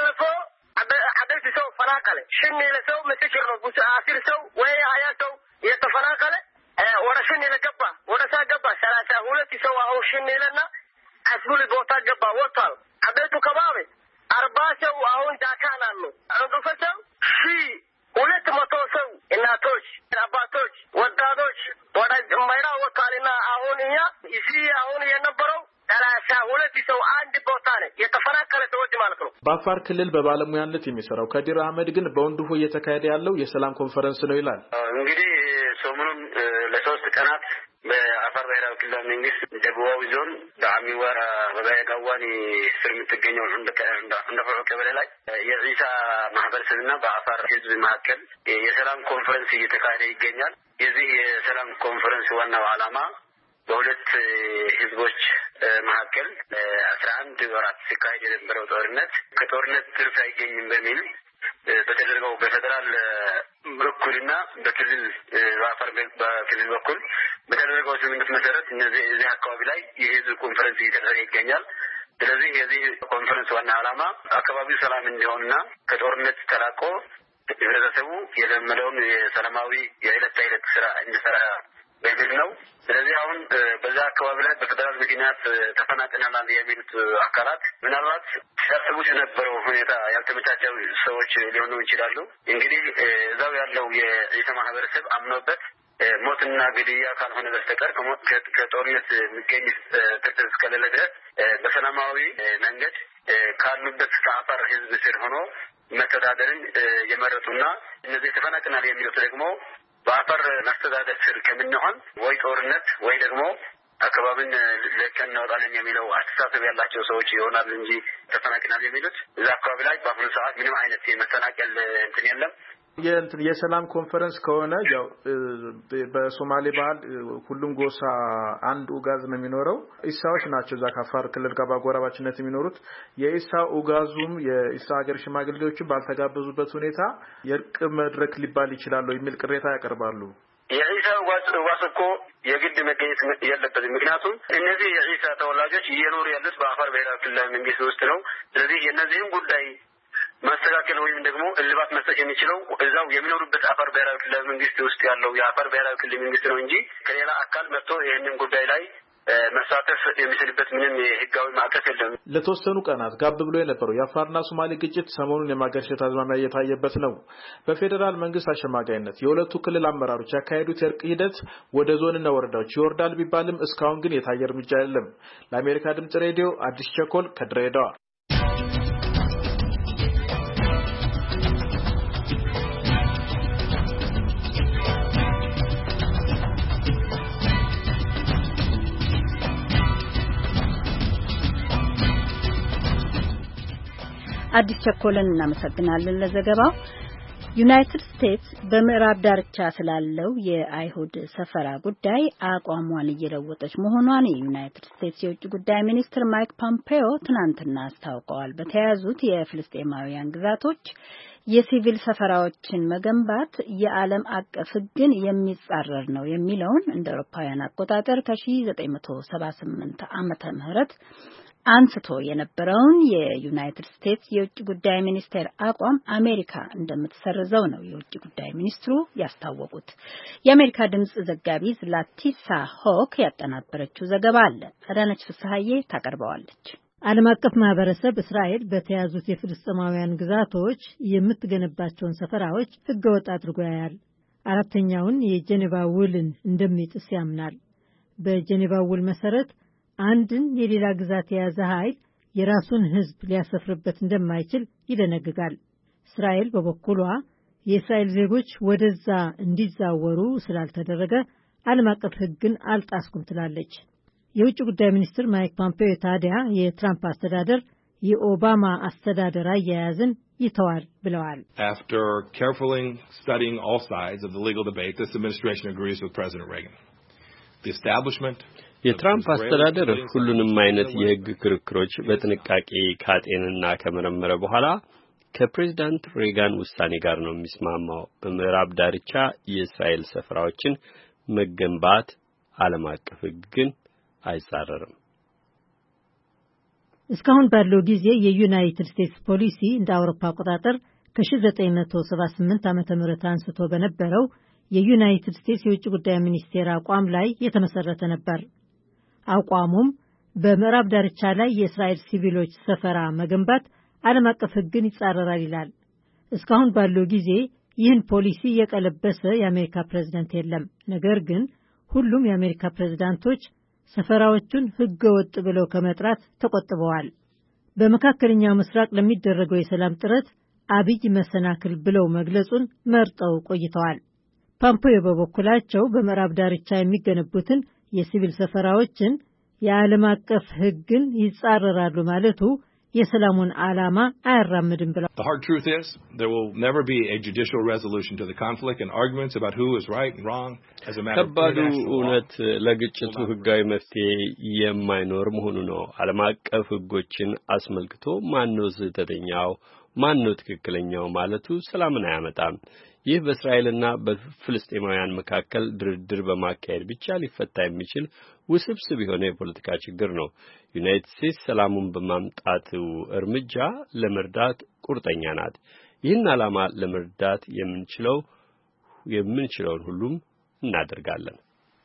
ፈናቀለ ሽኔለ ሰው መስክር ነው ቡስ አስር ሰው ወይ አያ ሰው የተፈናቀለ ወደ ሽኔለ ገባ ወደ ሳ ገባ ሰላሳ ሁለት ሰው አሁን ሽኔለና አስቡል ቦታ ገባ ወጣው አቤቱ ከባቢ አርባ ሰው አሁን ዳካና ነው አንዱፈሰው ሺ ሁለት መቶ ሰው እናቶች አባቶች ወጣቶች ወደ ጀማይራ ወጣልና አሁን ያ እሺ አሁን የነበረው ሰላሳ ሁለት ሰው አንድ ቦታ ነው የተፈናቀለ ሰዎች ማለት ነው። በአፋር ክልል በባለሙያነት የሚሰራው ከዲር አህመድ ግን በወንዱፎ እየተካሄደ ያለው የሰላም ኮንፈረንስ ነው ይላል። እንግዲህ ሰሞኑን ለሶስት ቀናት በአፋር ብሔራዊ ክልላዊ መንግስት ደቡባዊ ዞን በአሚዋራ በጋያ ጋዋኒ ስር የምትገኘው እንደፈሮ ቀበሌ ላይ የኢሳ ማህበረሰብና በአፋር ህዝብ መካከል የሰላም ኮንፈረንስ እየተካሄደ ይገኛል። የዚህ የሰላም ኮንፈረንስ ዋናው ዓላማ በሁለት ህዝቦች መካከል አስራ አንድ ወራት ሲካሄድ የነበረው ጦርነት ከጦርነት ትርፍ አይገኝም በሚል በተደረገው በፌደራል በኩልና በክልል በአፋር በክልል በኩል በተደረገው ስምምነት መሰረት እነዚህ እዚህ አካባቢ ላይ የህዝብ ኮንፈረንስ እየተደረገ ይገኛል። ስለዚህ የዚህ ኮንፈረንስ ዋና ዓላማ አካባቢው ሰላም እንዲሆንና ከጦርነት ተላቆ ህብረተሰቡ የለመደውን የሰላማዊ የዕለት ተዕለት ስራ እንዲሰራ በሚል ነው። ስለዚህ አሁን በዛ አካባቢ ላይ በፌደራል ምክንያት ተፈናቅለናል የሚሉት አካላት ምናልባት ሲያስቡት የነበረው ሁኔታ ያልተመቻቸው ሰዎች ሊሆኑ ይችላሉ። እንግዲህ እዛው ያለው የኢሳ ማህበረሰብ አምኖበት ሞትና ግድያ ካልሆነ በስተቀር ከጦርነት የሚገኝ ትርፍ እስከሌለ ድረስ በሰላማዊ መንገድ ካሉበት ከአፋር ህዝብ ስር ሆኖ መተዳደርን የመረጡና እነዚህ ተፈናቅለናል የሚሉት ደግሞ በአፋር መስተዳደር ስር ከምንሆን ወይ ጦርነት ወይ ደግሞ አካባቢን ለቀን እናወጣለን የሚለው አስተሳሰብ ያላቸው ሰዎች ይሆናል እንጂ ተፈናቅለናል የሚሉት እዛ አካባቢ ላይ በአሁኑ ሰዓት ምንም አይነት የመፈናቀል እንትን የለም። የእንትን የሰላም ኮንፈረንስ ከሆነ ያው በሶማሌ ባህል ሁሉም ጎሳ አንድ ኡጋዝ ነው የሚኖረው። ኢሳዎች ናቸው እዛ ከአፋር ክልል ጋር በአጎራባችነት የሚኖሩት። የኢሳ ኡጋዙም የኢሳ ሀገር ሽማግሌዎችም ባልተጋበዙበት ሁኔታ የእርቅ መድረክ ሊባል ይችላል የሚል ቅሬታ ያቀርባሉ። የኢሳ ኡጋዝ እኮ የግድ መገኘት የለበትም። ምክንያቱም እነዚህ የኢሳ ተወላጆች እየኖሩ ያሉት በአፋር ብሔራዊ ክልላዊ መንግስት ውስጥ ነው። ስለዚህ የእነዚህም ጉዳይ ማስተካከል ወይም ደግሞ እልባት መስጠት የሚችለው እዛው የሚኖሩበት አፋር ብሔራዊ ክልላዊ መንግስት ውስጥ ያለው የአፋር ብሔራዊ ክልል መንግስት ነው እንጂ ከሌላ አካል መጥቶ ይህንን ጉዳይ ላይ መሳተፍ የሚችልበት ምንም ህጋዊ ማዕቀፍ የለም። ለተወሰኑ ቀናት ጋብ ብሎ የነበረው የአፋርና ሶማሌ ግጭት ሰሞኑን የማገርሸት አዝማሚያ እየታየበት ነው። በፌደራል መንግስት አሸማጋይነት የሁለቱ ክልል አመራሮች ያካሄዱት የእርቅ ሂደት ወደ ዞንና ወረዳዎች ይወርዳል ቢባልም እስካሁን ግን የታየ እርምጃ የለም። ለአሜሪካ ድምጽ ሬዲዮ አዲስ ቸኮል ከድሬዳዋ። አዲስ ቸኮልን እናመሰግናለን ለዘገባው። ዩናይትድ ስቴትስ በምዕራብ ዳርቻ ስላለው የአይሁድ ሰፈራ ጉዳይ አቋሟን እየለወጠች መሆኗን የዩናይትድ ስቴትስ የውጭ ጉዳይ ሚኒስትር ማይክ ፖምፔዮ ትናንትና አስታውቀዋል። በተያዙት የፍልስጤማውያን ግዛቶች የሲቪል ሰፈራዎችን መገንባት የዓለም አቀፍ ሕግን የሚጻረር ነው የሚለውን እንደ አውሮፓውያን አቆጣጠር ከ1978 ዓመተ ምህረት አንስቶ የነበረውን የዩናይትድ ስቴትስ የውጭ ጉዳይ ሚኒስቴር አቋም አሜሪካ እንደምትሰርዘው ነው የውጭ ጉዳይ ሚኒስትሩ ያስታወቁት። የአሜሪካ ድምጽ ዘጋቢ ላቲሳ ሆክ ያጠናበረችው ዘገባ አለ። አዳነች ፍስሐዬ ታቀርበዋለች። ዓለም አቀፍ ማህበረሰብ እስራኤል በተያዙት የፍልስጤማውያን ግዛቶች የምትገነባቸውን ሰፈራዎች ህገወጥ አድርጎ ያያል። አራተኛውን የጄኔቫ ውልን እንደሚጥስ ያምናል። በጄኔቫ ውል መሰረት አንድን የሌላ ግዛት የያዘ ኃይል የራሱን ህዝብ ሊያሰፍርበት እንደማይችል ይደነግጋል። እስራኤል በበኩሏ የእስራኤል ዜጎች ወደዛ እንዲዛወሩ ስላልተደረገ ዓለም አቀፍ ህግን አልጣስኩም ትላለች። የውጭ ጉዳይ ሚኒስትር ማይክ ፖምፔዮ ታዲያ የትራምፕ አስተዳደር የኦባማ አስተዳደር አያያዝን ይተዋል ብለዋል። After carefully studying all sides of the legal debate, this administration agrees with President Reagan. The establishment የትራምፕ አስተዳደር ሁሉንም አይነት የህግ ክርክሮች በጥንቃቄ ካጤንና ከመረመረ በኋላ ከፕሬዝዳንት ሬጋን ውሳኔ ጋር ነው የሚስማማው። በምዕራብ ዳርቻ የእስራኤል ሰፈራዎችን መገንባት ዓለም አቀፍ ህግን አይጻረርም። እስካሁን ባለው ጊዜ የዩናይትድ ስቴትስ ፖሊሲ እንደ አውሮፓ አቆጣጠር ከ1978 ዓመተ ምህረት አንስቶ በነበረው የዩናይትድ ስቴትስ የውጭ ጉዳይ ሚኒስቴር አቋም ላይ የተመሰረተ ነበር። አቋሙም በምዕራብ ዳርቻ ላይ የእስራኤል ሲቪሎች ሰፈራ መገንባት ዓለም አቀፍ ህግን ይጻረራል ይላል። እስካሁን ባለው ጊዜ ይህን ፖሊሲ የቀለበሰ የአሜሪካ ፕሬዝዳንት የለም። ነገር ግን ሁሉም የአሜሪካ ፕሬዝዳንቶች ሰፈራዎቹን ህገወጥ ብለው ከመጥራት ተቆጥበዋል። በመካከለኛው ምስራቅ ለሚደረገው የሰላም ጥረት አብይ መሰናክል ብለው መግለጹን መርጠው ቆይተዋል። ፖምፔዮ በበኩላቸው በምዕራብ ዳርቻ የሚገነቡትን የሲቪል ሰፈራዎችን የዓለም አቀፍ ህግን ይጻረራሉ ማለቱ የሰላሙን ዓላማ አያራምድም ብለው The hard truth is there will never be a judicial resolution to the conflict and arguments about who is right and wrong as a matter of ከባዱ እውነት ለግጭቱ ህጋዊ መፍትሄ የማይኖር መሆኑ ነው። ዓለም አቀፍ ህጎችን አስመልክቶ ማን ነው ስህተተኛው ማን ነው ትክክለኛው ማለቱ ሰላምን አያመጣም። ይህ በእስራኤልና በፍልስጤማውያን መካከል ድርድር በማካሄድ ብቻ ሊፈታ የሚችል ውስብስብ የሆነ የፖለቲካ ችግር ነው። ዩናይትድ ስቴትስ ሰላሙን በማምጣቱ እርምጃ ለመርዳት ቁርጠኛ ናት። ይህን ዓላማ ለመርዳት የምንችለው የምንችለውን ሁሉም እናደርጋለን።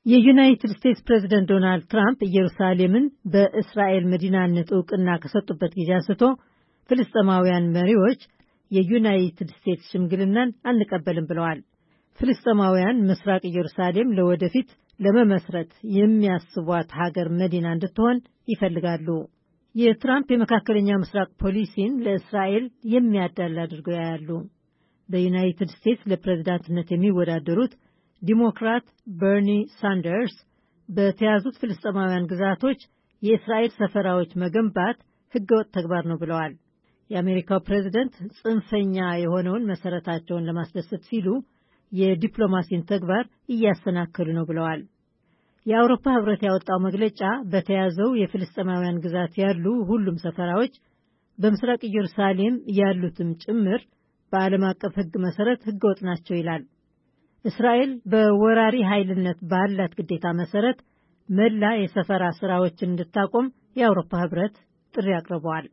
የዩናይትድ ስቴትስ ፕሬዝዳንት ዶናልድ ትራምፕ ኢየሩሳሌምን በእስራኤል መዲናነት ዕውቅና ከሰጡበት ጊዜ አንስቶ ፍልስጤማውያን መሪዎች የዩናይትድ ስቴትስ ሽምግልናን አንቀበልም ብለዋል። ፍልስጤማውያን ምስራቅ ኢየሩሳሌም ለወደፊት ለመመስረት የሚያስቧት ሀገር መዲና እንድትሆን ይፈልጋሉ። የትራምፕ የመካከለኛ ምስራቅ ፖሊሲን ለእስራኤል የሚያዳላ አድርገው ያያሉ። በዩናይትድ ስቴትስ ለፕሬዝዳንትነት የሚወዳደሩት ዲሞክራት በርኒ ሳንደርስ በተያዙት ፍልስጤማውያን ግዛቶች የእስራኤል ሰፈራዎች መገንባት ህገወጥ ተግባር ነው ብለዋል። የአሜሪካው ፕሬዝዳንት ጽንፈኛ የሆነውን መሰረታቸውን ለማስደሰት ሲሉ የዲፕሎማሲን ተግባር እያሰናከሉ ነው ብለዋል። የአውሮፓ ህብረት ያወጣው መግለጫ በተያዘው የፍልስጤማውያን ግዛት ያሉ ሁሉም ሰፈራዎች በምስራቅ ኢየሩሳሌም ያሉትም ጭምር በዓለም አቀፍ ህግ መሰረት ህገወጥ ናቸው ይላል። እስራኤል በወራሪ ኃይልነት ባላት ግዴታ መሰረት መላ የሰፈራ ስራዎችን እንድታቆም የአውሮፓ ህብረት ጥሪ አቅርበዋል።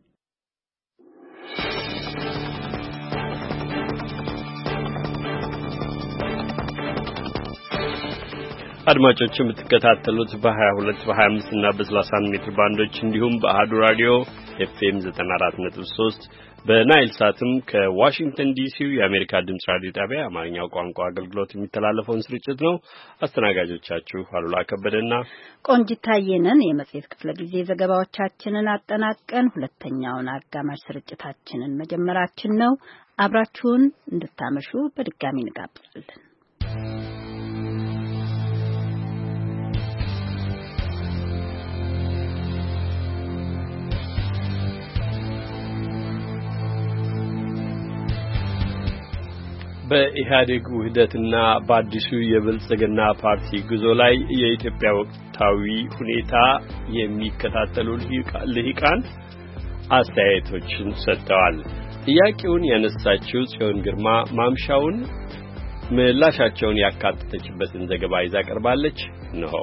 አድማጮች የምትከታተሉት በ22 በ25 እና በ31 ሜትር ባንዶች እንዲሁም በአሃዱ ራዲዮ ኤፍኤም ዘጠና አራት ነጥብ ሶስት በናይል ሳትም ከዋሽንግተን ዲሲው የአሜሪካ ድምጽ ራዲዮ ጣቢያ አማርኛው ቋንቋ አገልግሎት የሚተላለፈውን ስርጭት ነው። አስተናጋጆቻችሁ አሉላ ከበደና ቆንጂት ታየነን። የመጽሔት ክፍለ ጊዜ ዘገባዎቻችንን አጠናቀን ሁለተኛውን አጋማሽ ስርጭታችንን መጀመራችን ነው። አብራችሁን እንድታመሹ በድጋሚ እንጋብዛለን። በኢህአዴግ ውህደትና በአዲሱ የብልጽግና ፓርቲ ጉዞ ላይ የኢትዮጵያ ወቅታዊ ሁኔታ የሚከታተሉ ልሂቃን አስተያየቶችን ሰጥተዋል። ጥያቄውን ያነሳችው ጽዮን ግርማ ማምሻውን ምላሻቸውን ያካተተችበትን ዘገባ ይዛ ቀርባለች። ነው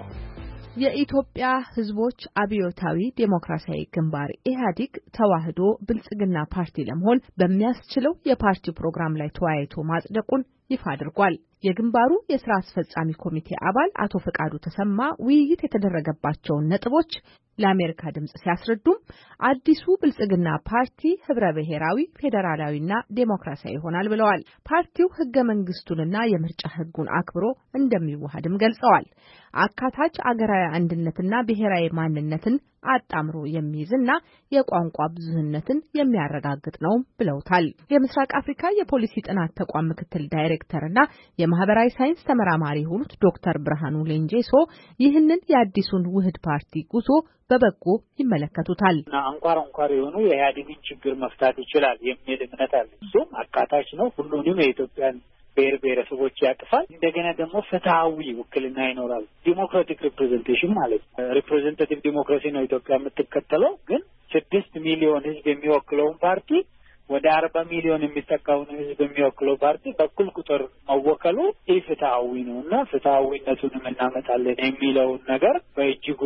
የኢትዮጵያ ሕዝቦች አብዮታዊ ዴሞክራሲያዊ ግንባር ኢህአዴግ ተዋህዶ ብልጽግና ፓርቲ ለመሆን በሚያስችለው የፓርቲ ፕሮግራም ላይ ተወያይቶ ማጽደቁን ይፋ አድርጓል። የግንባሩ የሥራ አስፈጻሚ ኮሚቴ አባል አቶ ፈቃዱ ተሰማ ውይይት የተደረገባቸውን ነጥቦች ለአሜሪካ ድምጽ ሲያስረዱም አዲሱ ብልጽግና ፓርቲ ህብረ ብሔራዊ ፌዴራላዊና ዴሞክራሲያዊ ይሆናል ብለዋል። ፓርቲው ህገ መንግስቱንና የምርጫ ህጉን አክብሮ እንደሚዋሃድም ገልጸዋል። አካታች አገራዊ አንድነትና ብሔራዊ ማንነትን አጣምሮ የሚይዝና የቋንቋ ብዙህነትን የሚያረጋግጥ ነው ብለውታል። የምስራቅ አፍሪካ የፖሊሲ ጥናት ተቋም ምክትል ዳይሬክተርና የማህበራዊ ሳይንስ ተመራማሪ የሆኑት ዶክተር ብርሃኑ ሌንጄሶ ይህንን የአዲሱን ውህድ ፓርቲ ጉዞ በበጎ ይመለከቱታል። አንኳር አንኳር የሆኑ የኢህአዴግን ችግር መፍታት ይችላል የሚል እምነት አለ። እሱም አካታች ነው፣ ሁሉንም የኢትዮጵያን ብሔር ብሔረሰቦች ያቅፋል። እንደገና ደግሞ ፍትሃዊ ውክልና ይኖራል። ዲሞክራቲክ ሪፕሬዘንቴሽን ማለት ነው። ሪፕሬዘንታቲቭ ዲሞክራሲ ነው ኢትዮጵያ የምትከተለው። ግን ስድስት ሚሊዮን ህዝብ የሚወክለውን ፓርቲ ወደ አርባ ሚሊዮን የሚጠጋውን ህዝብ የሚወክለው ፓርቲ በኩል ቁጥር መወከሉ ኢፍትሃዊ ነው እና ፍትሃዊነቱንም እናመጣለን የሚለውን ነገር በእጅጉ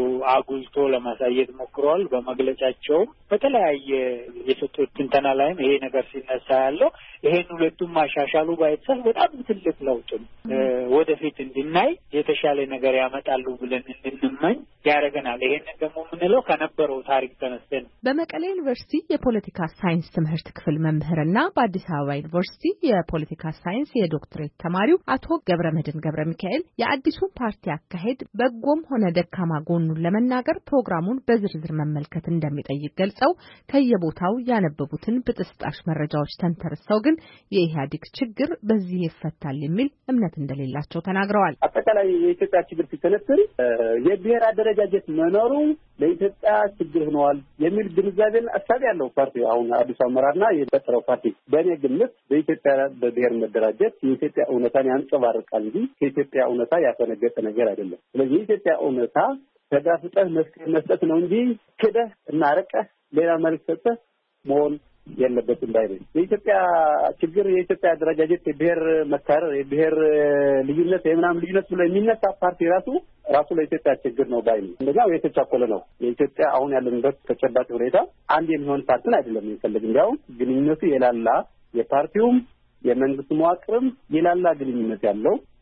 አጉልቶ ለማሳየት ሞክረዋል። በመግለጫቸውም በተለያየ የሰጡት ትንተና ላይም ይሄ ነገር ሲነሳ ያለው ይሄን ሁለቱም ማሻሻሉ ባይተሰብ በጣም ትልቅ ለውጥ ነው። ወደፊት እንድናይ የተሻለ ነገር ያመጣሉ ብለን እንድንመኝ ያደርገናል። ይሄንን ደግሞ የምንለው ከነበረው ታሪክ ተነስተን በመቀሌ ዩኒቨርሲቲ የፖለቲካ ሳይንስ ትምህርት ክፍል መምህርና በአዲስ አበባ ዩኒቨርሲቲ የፖለቲካ ሳይንስ የዶክትሬት ተማሪው አቶ ገብረመድህን ገብረ ሚካኤል የአዲሱን ፓርቲ አካሄድ በጎም ሆነ ደካማ ጎኑን ለመናገር ፕሮግራሙን በዝርዝር መመልከት እንደሚጠይቅ ገልጸው ከየቦታው ያነበቡትን ብጥስጣሽ መረጃዎች ተንተርሰው ግን የኢህአዴግ ችግር በዚህ ይፈታል የሚል እምነት እንደሌላቸው ተናግረዋል። አጠቃላይ የኢትዮጵያ ችግር ሲተነተር የብሔር አደረጃጀት መኖሩ ለኢትዮጵያ ችግር ሆኗል የሚል ግንዛቤን አሳቢ ያለው ፓርቲ አሁን አዲስ አመራርና የፈጠረው ፓርቲ በእኔ ግምት በኢትዮጵያ በብሔር መደራጀት የኢትዮጵያ እውነታን ያንጸባርቃል እንጂ ከኢትዮጵያ እውነታ ያፈነገጠ ነገር አይደለም። ስለዚህ የኢትዮጵያ እውነታ ተጋፍጠህ መስጠት ነው እንጂ ክደህ እና ረቀህ ሌላ መልክ ሰጥተህ መሆን የለበትም ባይ ነኝ። የኢትዮጵያ ችግር የኢትዮጵያ አደረጃጀት የብሔር መካረር የብሔር ልዩነት የምናምን ልዩነት ብሎ የሚነሳ ፓርቲ ራሱ ራሱ ለኢትዮጵያ ችግር ነው ባይ ነኝ። እንደኛው የተቻኮለ ነው። የኢትዮጵያ አሁን ያለንበት ተጨባጭ ሁኔታ አንድ የሚሆን ፓርቲን አይደለም የሚፈልግ። እንዲያውም ግንኙነቱ የላላ የፓርቲውም የመንግስት መዋቅርም የላላ ግንኙነት ያለው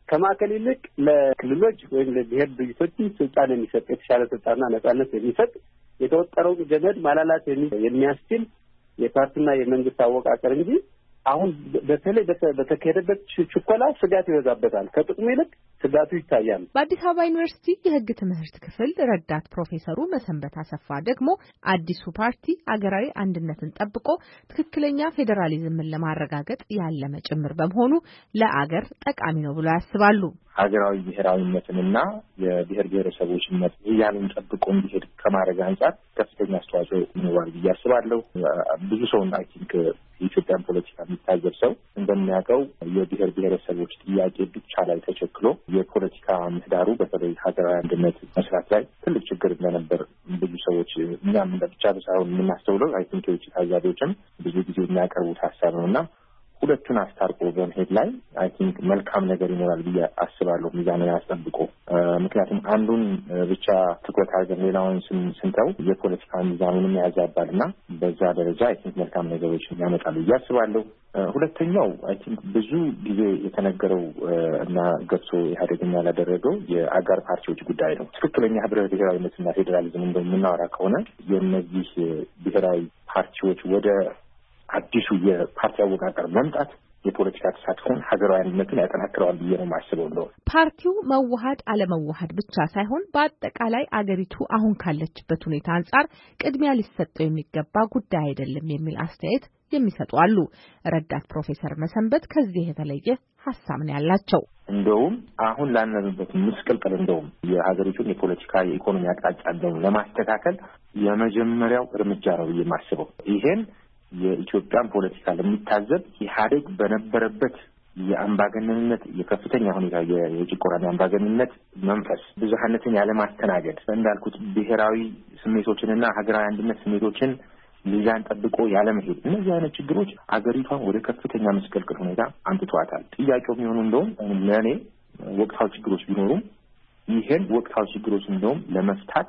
ከማዕከል ይልቅ ለክልሎች ወይም ለብሔር ድርጅቶች ስልጣን የሚሰጥ የተሻለ ስልጣንና ነጻነት የሚሰጥ የተወጠረውን ገመድ ማላላት የሚያስችል የፓርቲና የመንግስት አወቃቀር እንጂ አሁን በተለይ በተካሄደበት ችኮላ ስጋት ይበዛበታል። ከጥቅሙ ይልቅ ስጋቱ ይታያል። በአዲስ አበባ ዩኒቨርሲቲ የሕግ ትምህርት ክፍል ረዳት ፕሮፌሰሩ መሰንበት አሰፋ ደግሞ አዲሱ ፓርቲ አገራዊ አንድነትን ጠብቆ ትክክለኛ ፌዴራሊዝምን ለማረጋገጥ ያለመ ጭምር በመሆኑ ለአገር ጠቃሚ ነው ብለው ያስባሉ። ሀገራዊ ብሔራዊነትንና የብሔር ብሔረሰቦችነት ያንን ጠብቆ እንዲሄድ ከማድረግ አንጻር ከፍተኛ አስተዋጽኦ ይኖራል ብዬ አስባለሁ። ብዙ ሰው አይ ቲንክ የኢትዮጵያን ፖለቲካ የሚታዘብ ሰው እንደሚያውቀው የብሔር ብሔረሰቦች ጥያቄ ብቻ ላይ ተቸክሎ የፖለቲካ ምህዳሩ በተለይ ሀገራዊ አንድነት መስራት ላይ ትልቅ ችግር እንደነበር ብዙ ሰዎች እኛም ብቻ ሳይሆን የምናስተውለው አይ ቲንክ የውጭ ታዛቢዎችም ብዙ ጊዜ የሚያቀርቡት ሀሳብ ነውና ሁለቱን አስታርቆ በመሄድ ላይ አይ ቲንክ መልካም ነገር ይኖራል ብዬ አስባለሁ። ሚዛንን አስጠብቆ ምክንያቱም አንዱን ብቻ ትኩረት አድርገን ሌላውን ስንተው የፖለቲካ ሚዛኑንም ያዛባልና በዛ ደረጃ አይ ቲንክ መልካም ነገሮች ያመጣሉ ብዬ አስባለሁ። ሁለተኛው አይ ቲንክ ብዙ ጊዜ የተነገረው እና ገብቶ ኢህአዴግን ያላደረገው የአጋር ፓርቲዎች ጉዳይ ነው። ትክክለኛ ህብረ ብሔራዊነትና ፌዴራሊዝም እንደምናወራ ከሆነ የእነዚህ ብሔራዊ ፓርቲዎች ወደ አዲሱ የፓርቲ አወቃቀር መምጣት የፖለቲካ ተሳትፎን ሀገራዊ አንድነትን ያጠናክረዋል ብዬ ነው የማስበው። ነው ፓርቲው መዋሃድ አለመዋሃድ ብቻ ሳይሆን በአጠቃላይ አገሪቱ አሁን ካለችበት ሁኔታ አንጻር ቅድሚያ ሊሰጠው የሚገባ ጉዳይ አይደለም የሚል አስተያየት የሚሰጡ አሉ። ረዳት ፕሮፌሰር መሰንበት ከዚህ የተለየ ሀሳብ ነው ያላቸው። እንደውም አሁን ላነብበት ምስቅልቅል እንደውም የሀገሪቱን የፖለቲካ የኢኮኖሚ አቅጣጫ እንደውም ለማስተካከል የመጀመሪያው እርምጃ ነው ብዬ የማስበው። ይሄን የኢትዮጵያን ፖለቲካ ለሚታዘብ ኢህአዴግ በነበረበት የአምባገነንነት የከፍተኛ ሁኔታ የጭቆራና አምባገነንነት መንፈስ ብዙሃነትን ያለማስተናገድ እንዳልኩት ብሔራዊ ስሜቶችንና ሀገራዊ አንድነት ስሜቶችን ሚዛን ጠብቆ ያለመሄድ እነዚህ አይነት ችግሮች አገሪቷን ወደ ከፍተኛ መስቀልቅል ሁኔታ አንጥቷታል። ጥያቄው የሚሆኑ እንደውም ለእኔ ወቅታዊ ችግሮች ቢኖሩም ይሄን ወቅታዊ ችግሮች እንደውም ለመፍታት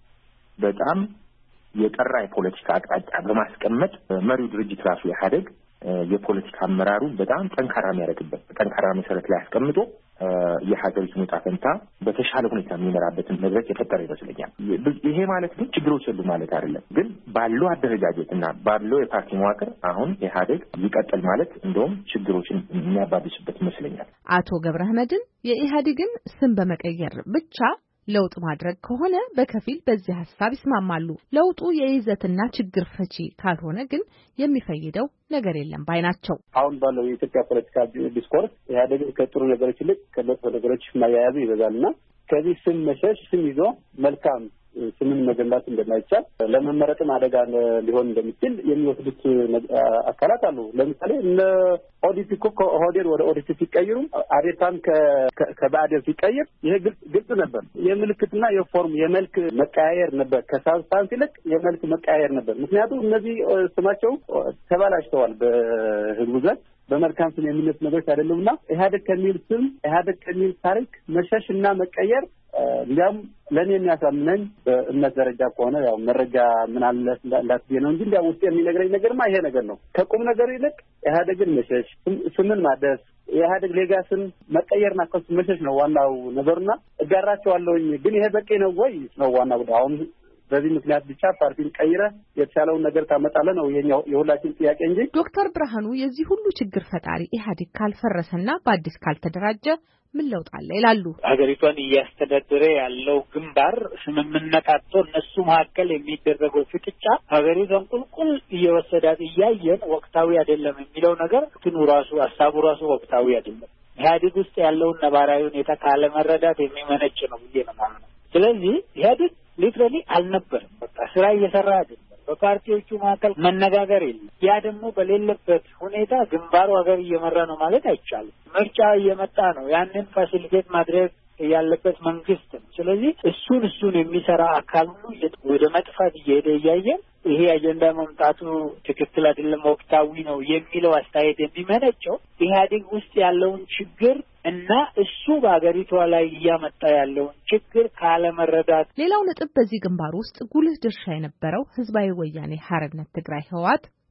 በጣም የጠራ የፖለቲካ አቅጣጫ በማስቀመጥ መሪው ድርጅት ራሱ ኢህአዴግ የፖለቲካ አመራሩ በጣም ጠንካራ የሚያደርግበት ጠንካራ መሰረት ላይ አስቀምጦ የሀገሪቱን ዕጣ ፈንታ በተሻለ ሁኔታ የሚመራበትን መድረክ የፈጠረ ይመስለኛል። ይሄ ማለት ግን ችግሮች የሉ ማለት አይደለም። ግን ባለው አደረጃጀትና ባለው የፓርቲ መዋቅር አሁን ኢህአዴግ ይቀጥል ማለት እንደውም ችግሮችን የሚያባብስበት ይመስለኛል። አቶ ገብረህመድን የኢህአዴግን ስም በመቀየር ብቻ ለውጥ ማድረግ ከሆነ በከፊል በዚህ ሀሳብ ይስማማሉ። ለውጡ የይዘትና ችግር ፈቺ ካልሆነ ግን የሚፈይደው ነገር የለም ባይ ናቸው። አሁን ባለው የኢትዮጵያ ፖለቲካ ዲስኮርስ ኢህአዴግ ከጥሩ ነገሮች ይልቅ ከመጥፎ ነገሮች ማያያዙ ይበዛልና ከዚህ ስም መሸሽ ስም ይዞ መልካም ስምን መገንባት እንደማይቻል ለመመረጥም አደጋ ሊሆን እንደሚችል የሚወስዱት አካላት አሉ። ለምሳሌ እነ ኦዲፒ እኮ ከኦህዴድ ወደ ኦዲፒ ሲቀይሩ አዴታን ከብአዴን ሲቀይር ይሄ ግልጽ ነበር። የምልክትና የፎርም የመልክ መቀያየር ነበር። ከሳብስታንስ ይልቅ የመልክ መቀያየር ነበር። ምክንያቱም እነዚህ ስማቸው ተባላሽተዋል በህዝቡ ዘንድ በመልካም ስም የሚነሱ ነገሮች አይደሉምና ኢህአዴግ ከሚል ስም ኢህአዴግ ከሚል ታሪክ መሸሽና መቀየር እንዲያም ለኔ የሚያሳምነኝ በእምነት ደረጃ ከሆነ ያው መረጃ ምን አለ እንዳትየ ነው እንጂ እንዲያው ውስጥ የሚነግረኝ ነገርማ ይሄ ነገር ነው። ከቁም ነገር ይልቅ ኢህአዴግን መሸሽ ስምን ማደስ የኢህአዴግ ሌጋስን መቀየርና ከሱ መሸሽ ነው ዋናው ነገርና እጋራቸዋለሁኝ። ግን ይሄ በቂ ነው ወይ ነው ዋናው ጉዳይ። አሁን በዚህ ምክንያት ብቻ ፓርቲን ቀይረ የተሻለውን ነገር ታመጣለህ ነው የኛው የሁላችን ጥያቄ እንጂ። ዶክተር ብርሃኑ የዚህ ሁሉ ችግር ፈጣሪ ኢህአዴግ ካልፈረሰና በአዲስ ካልተደራጀ ምን ለውጥ አለ ይላሉ። ሀገሪቷን እያስተዳደረ ያለው ግንባር ስምምነት አጥቶ እነሱ መካከል የሚደረገው ፍጥጫ ሀገሪቷን ቁልቁል እየወሰዳት እያየን ወቅታዊ አይደለም የሚለው ነገር እንትኑ ራሱ ሀሳቡ ራሱ ወቅታዊ አይደለም። ኢህአዴግ ውስጥ ያለውን ነባራዊ ሁኔታ ካለመረዳት የሚመነጭ ነው ብዬ ነው ማለት ነው። ስለዚህ ኢህአዴግ ሊትራሊ አልነበረም። በቃ ስራ እየሰራ አይደለም። በፓርቲዎቹ መካከል መነጋገር የለም። ያ ደግሞ በሌለበት ሁኔታ ግንባሩ ሀገር እየመራ ነው ማለት አይቻልም። ምርጫ እየመጣ ነው። ያንን ፋሲሊቴት ማድረግ ያለበት መንግስት ነው። ስለዚህ እሱን እሱን የሚሰራ አካል ሁሉ ወደ መጥፋት እየሄደ እያየን ይሄ አጀንዳ መምጣቱ ትክክል አይደለም፣ ወቅታዊ ነው የሚለው አስተያየት የሚመነጨው ኢህአዴግ ውስጥ ያለውን ችግር እና እሱ በአገሪቷ ላይ እያመጣ ያለውን ችግር ካለመረዳት። ሌላው ነጥብ በዚህ ግንባር ውስጥ ጉልህ ድርሻ የነበረው ህዝባዊ ወያኔ ሓርነት ትግራይ ህወሓት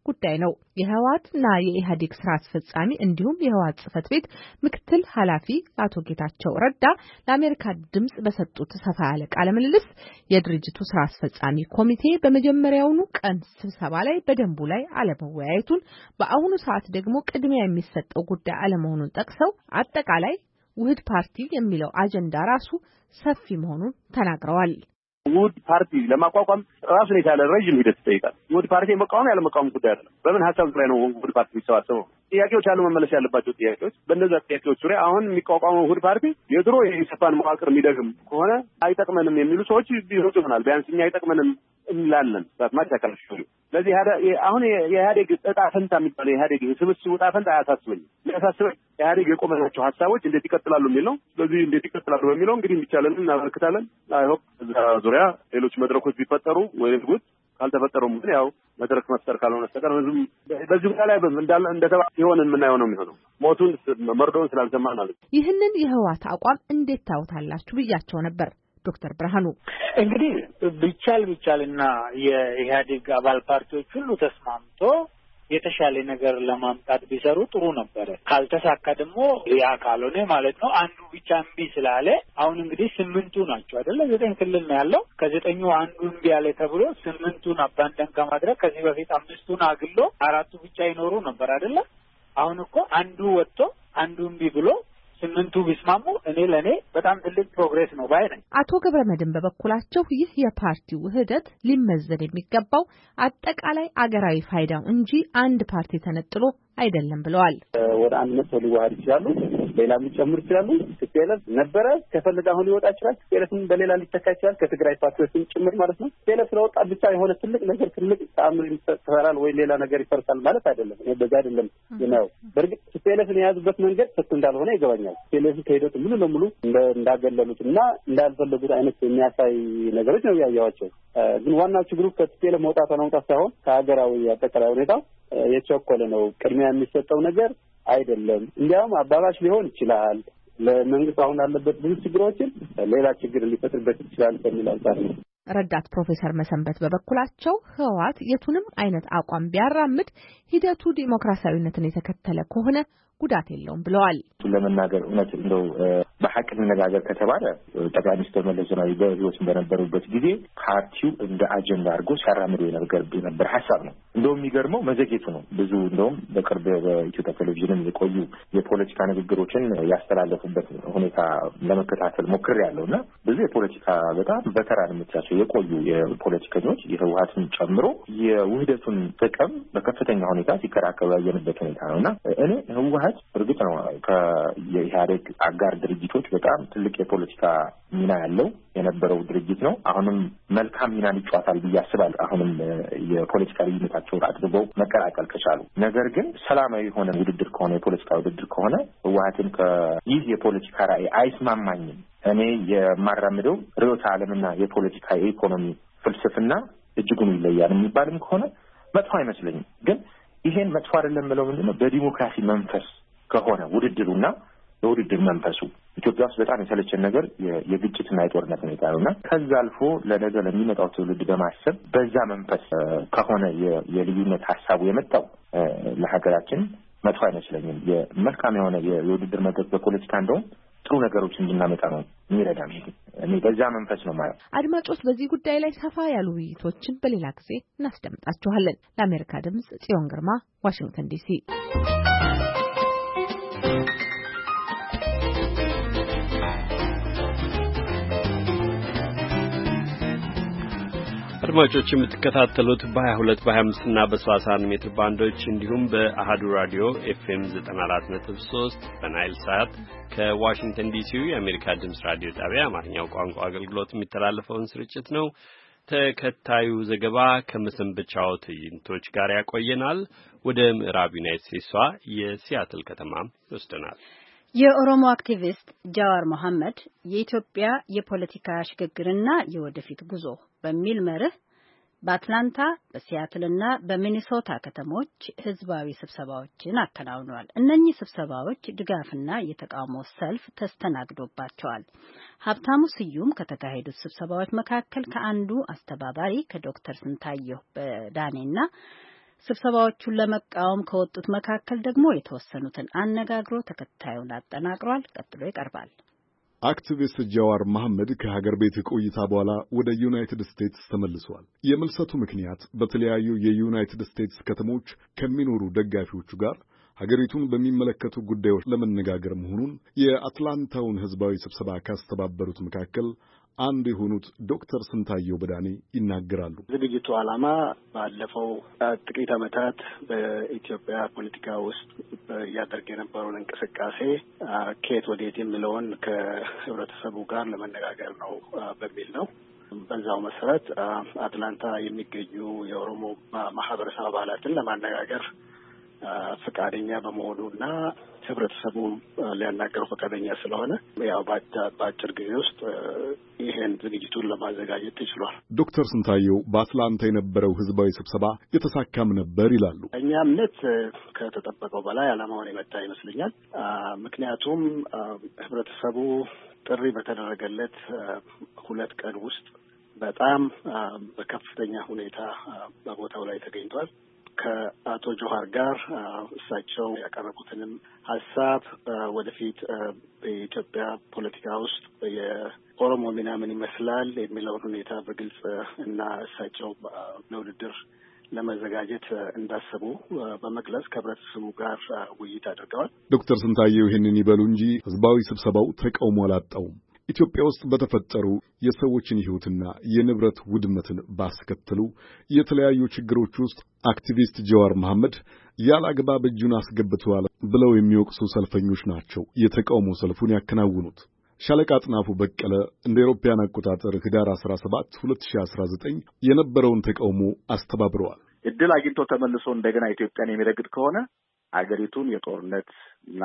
ጉዳይ ነው። የህወሓትና የኢህአዴግ ስራ አስፈጻሚ እንዲሁም የህወሓት ጽህፈት ቤት ምክትል ኃላፊ አቶ ጌታቸው ረዳ ለአሜሪካ ድምጽ በሰጡት ሰፋ ያለ ቃለ ምልልስ የድርጅቱ ስራ አስፈጻሚ ኮሚቴ በመጀመሪያውኑ ቀን ስብሰባ ላይ በደንቡ ላይ አለመወያየቱን፣ በአሁኑ ሰዓት ደግሞ ቅድሚያ የሚሰጠው ጉዳይ አለመሆኑን ጠቅሰው አጠቃላይ ውህድ ፓርቲ የሚለው አጀንዳ ራሱ ሰፊ መሆኑን ተናግረዋል። ውህድ ፓርቲ ለማቋቋም ራሱን የቻለ ረጅም ሂደት ይጠይቃል። ውህድ ፓርቲ መቋቋም ያለ መቋቋም ጉዳይ አይደለም። በምን ሀሳብ ዙሪያ ነው ውህድ ፓርቲ የሚሰባሰበው? ጥያቄዎች አሉ፣ መመለስ ያለባቸው ጥያቄዎች። በእነዚያ ጥያቄዎች ዙሪያ አሁን የሚቋቋመው ውህድ ፓርቲ የድሮ የኢሰፓን መዋቅር የሚደግም ከሆነ አይጠቅመንም የሚሉ ሰዎች ቢሆኑ ይሆናል። ቢያንስ እኛ አይጠቅመንም እንላለን። ማቻከል ሽሩ ለዚህ አሁን የኢህአዴግ ዕጣ ፈንታ የሚባለው የኢህአዴግ ስብስብ ዕጣ ፈንታ አያሳስበኝም። የሚያሳስበኝ ኢህአዴግ የቆመናቸው ሀሳቦች እንዴት ይቀጥላሉ የሚል ነው። ስለዚህ እንዴት ይቀጥላሉ በሚለው እንግዲህ የሚቻለን እናበረክታለን። አይ ሆፕ እዛ ዙሪያ ሌሎች መድረኮች ቢፈጠሩ ወይም ጉድ ካልተፈጠሩም ግን ያው መድረክ መፍጠር ካልሆነ በስተቀር በዚህ ጉዳይ ላይ እንዳለ እንደተባለ ይሆን የምናየው ነው የሚሆነው። ሞቱን መርዶውን ስላልሰማን ማለት ነው። ይህንን የህወሓት አቋም እንዴት ታውታላችሁ ብያቸው ነበር ዶክተር ብርሃኑ። እንግዲህ ቢቻል ቢቻልና የኢህአዴግ አባል ፓርቲዎች ሁሉ ተስማምቶ የተሻለ ነገር ለማምጣት ቢሰሩ ጥሩ ነበረ። ካልተሳካ ደግሞ ያ ካልሆነ ማለት ነው አንዱ ብቻ እምቢ ስላለ አሁን እንግዲህ ስምንቱ ናቸው አይደለ? ዘጠኝ ክልል ነው ያለው። ከዘጠኙ አንዱ እምቢ ያለ ተብሎ ስምንቱን አባንደን ከማድረግ ከዚህ በፊት አምስቱን አግሎ አራቱ ብቻ ይኖሩ ነበር አይደለ? አሁን እኮ አንዱ ወጥቶ አንዱ እምቢ ብሎ ስምንቱ ቢስማሙ እኔ ለኔ በጣም ትልቅ ፕሮግሬስ ነው ባይ ነኝ። አቶ ገብረመድህን በበኩላቸው ይህ የፓርቲው ውህደት ሊመዘን የሚገባው አጠቃላይ አገራዊ ፋይዳው እንጂ አንድ ፓርቲ ተነጥሎ አይደለም ብለዋል። ወደ አንድ መቶ ሊዋሃድ ይችላሉ፣ ሌላ ሊጨምር ይችላሉ። ቲፒኤልኤፍ ነበረ ከፈለገ አሁን ሊወጣ ይችላል። ቲፒኤልኤፍም በሌላ ሊተካ ይችላል፣ ከትግራይ ፓርቲዎችም ጭምር ማለት ነው። ቲፒኤልኤፍ ስለወጣ ብቻ የሆነ ትልቅ ነገር ትልቅ ተአምር ይፈጠራል ወይ ሌላ ነገር ይፈርሳል ማለት አይደለም። እኔ በዛ አይደለም ነው። በእርግጥ ቲፒኤልኤፍን የያዙበት መንገድ ትክክል እንዳልሆነ ይገባኛል። ቲፒኤልኤፍ ከሄደት ሙሉ ለሙሉ እንዳገለሉት እና እንዳልፈለጉት አይነት የሚያሳይ ነገሮች ነው ያያዋቸው። ግን ዋናው ችግሩ ከቲፒኤልኤፍ መውጣት መውጣት ሳይሆን ከሀገራዊ አጠቃላይ ሁኔታ የቸኮለ ነው። ቅድሚያ የሚሰጠው ነገር አይደለም። እንዲያውም አባባሽ ሊሆን ይችላል። ለመንግስት አሁን ያለበት ብዙ ችግሮችን ሌላ ችግር ሊፈጥርበት ይችላል ከሚል አንጻር ነው። ረዳት ፕሮፌሰር መሰንበት በበኩላቸው ህወሓት የቱንም አይነት አቋም ቢያራምድ ሂደቱ ዲሞክራሲያዊነትን የተከተለ ከሆነ ጉዳት የለውም ብለዋል። ለመናገር እውነት እንደው በሐቅ መነጋገር ከተባለ ጠቅላይ ሚኒስትር መለስ ዜናዊ በህይወት በነበሩበት ጊዜ ፓርቲው እንደ አጀንዳ አድርጎ ሲያራምደው የነበር የነበር ሀሳብ ነው። እንደውም የሚገርመው መዘግየቱ ነው። ብዙ እንደውም በቅርብ በኢትዮጵያ ቴሌቪዥን የቆዩ የፖለቲካ ንግግሮችን ያስተላለፉበት ሁኔታ ለመከታተል ሞክሬያለሁ እና ብዙ የፖለቲካ በጣም በተራን የምትያቸው የቆዩ የፖለቲከኞች የህወሓትን ጨምሮ የውህደቱን ጥቅም በከፍተኛ ሁኔታ ሲከራከሩ ያየንበት ሁኔታ ነው እና እኔ ህወሓት እርግጥ ነው ከየኢህአዴግ አጋር ድርጅቶች በጣም ትልቅ የፖለቲካ ሚና ያለው የነበረው ድርጅት ነው። አሁንም መልካም ሚና ይጫወታል ብዬ አስባለሁ። አሁንም የፖለቲካ ልዩነታቸውን አጥብበው መቀላቀል ከቻሉ። ነገር ግን ሰላማዊ የሆነ ውድድር ከሆነ የፖለቲካ ውድድር ከሆነ ህወሓትን ከይህ የፖለቲካ ራዕይ አይስማማኝም፣ እኔ የማራምደው ርዕዮተ ዓለምና የፖለቲካ የኢኮኖሚ ፍልስፍና እጅጉን ይለያል የሚባልም ከሆነ መጥፎ አይመስለኝም። ግን ይሄን መጥፎ አይደለም ብለው ምንድነው በዲሞክራሲ መንፈስ ከሆነ ውድድሩና የውድድር መንፈሱ ኢትዮጵያ ውስጥ በጣም የሰለቸን ነገር የግጭትና የጦርነት ሁኔታ ነውና ከዛ አልፎ ለነገ ለሚመጣው ትውልድ በማሰብ በዛ መንፈስ ከሆነ የልዩነት ሀሳቡ የመጣው ለሀገራችን መጥፎ አይመስለኝም። የመልካም የሆነ የውድድር መድረክ በፖለቲካ እንደውም ጥሩ ነገሮች እንድናመጣ ነው የሚረዳ ነው። እኔ በዛ መንፈስ ነው ማለት። አድማጮች፣ በዚህ ጉዳይ ላይ ሰፋ ያሉ ውይይቶችን በሌላ ጊዜ እናስደምጣችኋለን። ለአሜሪካ ድምጽ ጽዮን ግርማ፣ ዋሽንግተን ዲሲ። አድማጮች የምትከታተሉት በሀያ ሁለት በሀያ አምስት እና በሰላሳ አንድ ሜትር ባንዶች እንዲሁም በአሃዱ ራዲዮ ኤፍኤም ዘጠና አራት ነጥብ ሶስት በናይል ሳት ከዋሽንግተን ዲሲው የአሜሪካ ድምጽ ራዲዮ ጣቢያ አማርኛው ቋንቋ አገልግሎት የሚተላለፈውን ስርጭት ነው። ተከታዩ ዘገባ ከመሰንበቻው ትዕይንቶች ጋር ያቆየናል። ወደ ምዕራብ ዩናይትድ ስቴትሷ የሲያትል ከተማ ይወስደናል። የኦሮሞ አክቲቪስት ጃዋር መሐመድ የኢትዮጵያ የፖለቲካ ሽግግርና የወደፊት ጉዞ በሚል መርህ በአትላንታ በሲያትልና በሚኒሶታ ከተሞች ህዝባዊ ስብሰባዎችን አከናውነዋል። እነኚህ ስብሰባዎች ድጋፍና የተቃውሞ ሰልፍ ተስተናግዶባቸዋል። ሀብታሙ ስዩም ከተካሄዱት ስብሰባዎች መካከል ከአንዱ አስተባባሪ ከዶክተር ስንታየሁ በዳኔና ስብሰባዎቹን ለመቃወም ከወጡት መካከል ደግሞ የተወሰኑትን አነጋግሮ ተከታዩን አጠናቅሯል። ቀጥሎ ይቀርባል። አክቲቪስት ጃዋር መሐመድ ከሀገር ቤት ቆይታ በኋላ ወደ ዩናይትድ ስቴትስ ተመልሷል። የመልሰቱ ምክንያት በተለያዩ የዩናይትድ ስቴትስ ከተሞች ከሚኖሩ ደጋፊዎቹ ጋር ሀገሪቱን በሚመለከቱ ጉዳዮች ለመነጋገር መሆኑን የአትላንታውን ሕዝባዊ ስብሰባ ካስተባበሩት መካከል አንድ የሆኑት ዶክተር ስንታየው በዳኔ ይናገራሉ። ዝግጅቱ ዓላማ ባለፈው ጥቂት ዓመታት በኢትዮጵያ ፖለቲካ ውስጥ እያደረገ የነበረውን እንቅስቃሴ ከየት ወዴት የሚለውን ከህብረተሰቡ ጋር ለመነጋገር ነው በሚል ነው። በዛው መሰረት አትላንታ የሚገኙ የኦሮሞ ማህበረሰብ አባላትን ለማነጋገር ፈቃደኛ በመሆኑና ህብረተሰቡ ሊያናገረው ፈቃደኛ ስለሆነ ያው በአጭር ጊዜ ውስጥ ይሄን ዝግጅቱን ለማዘጋጀት ተችሏል። ዶክተር ስንታየው በአትላንታ የነበረው ህዝባዊ ስብሰባ የተሳካም ነበር ይላሉ። እኛ እምነት ከተጠበቀው በላይ ዓላማውን የመታ ይመስለኛል። ምክንያቱም ህብረተሰቡ ጥሪ በተደረገለት ሁለት ቀን ውስጥ በጣም በከፍተኛ ሁኔታ በቦታው ላይ ተገኝቷል። ከአቶ ጆሃር ጋር እሳቸው ያቀረቡትንም ሀሳብ ወደፊት በኢትዮጵያ ፖለቲካ ውስጥ የኦሮሞ ሚና ምን ይመስላል የሚለውን ሁኔታ በግልጽ እና እሳቸው ለውድድር ለመዘጋጀት እንዳሰቡ በመግለጽ ከህብረተሰቡ ጋር ውይይት አድርገዋል። ዶክተር ስንታየው ይህንን ይበሉ እንጂ ህዝባዊ ስብሰባው ተቃውሞ አላጣውም። ኢትዮጵያ ውስጥ በተፈጠሩ የሰዎችን ህይወትና የንብረት ውድመትን ባስከተሉ የተለያዩ ችግሮች ውስጥ አክቲቪስት ጃዋር መሐመድ ያለአግባብ እጁን አስገብተዋል ብለው የሚወቅሱ ሰልፈኞች ናቸው የተቃውሞ ሰልፉን ያከናውኑት። ሻለቃ አጥናፉ በቀለ እንደ አውሮፓውያን አቆጣጠር ህዳር አስራ ሰባት ሁለት ሺህ አስራ ዘጠኝ የነበረውን ተቃውሞ አስተባብረዋል። እድል አግኝቶ ተመልሶ እንደገና ኢትዮጵያን የሚረግጥ ከሆነ አገሪቱን የጦርነት እና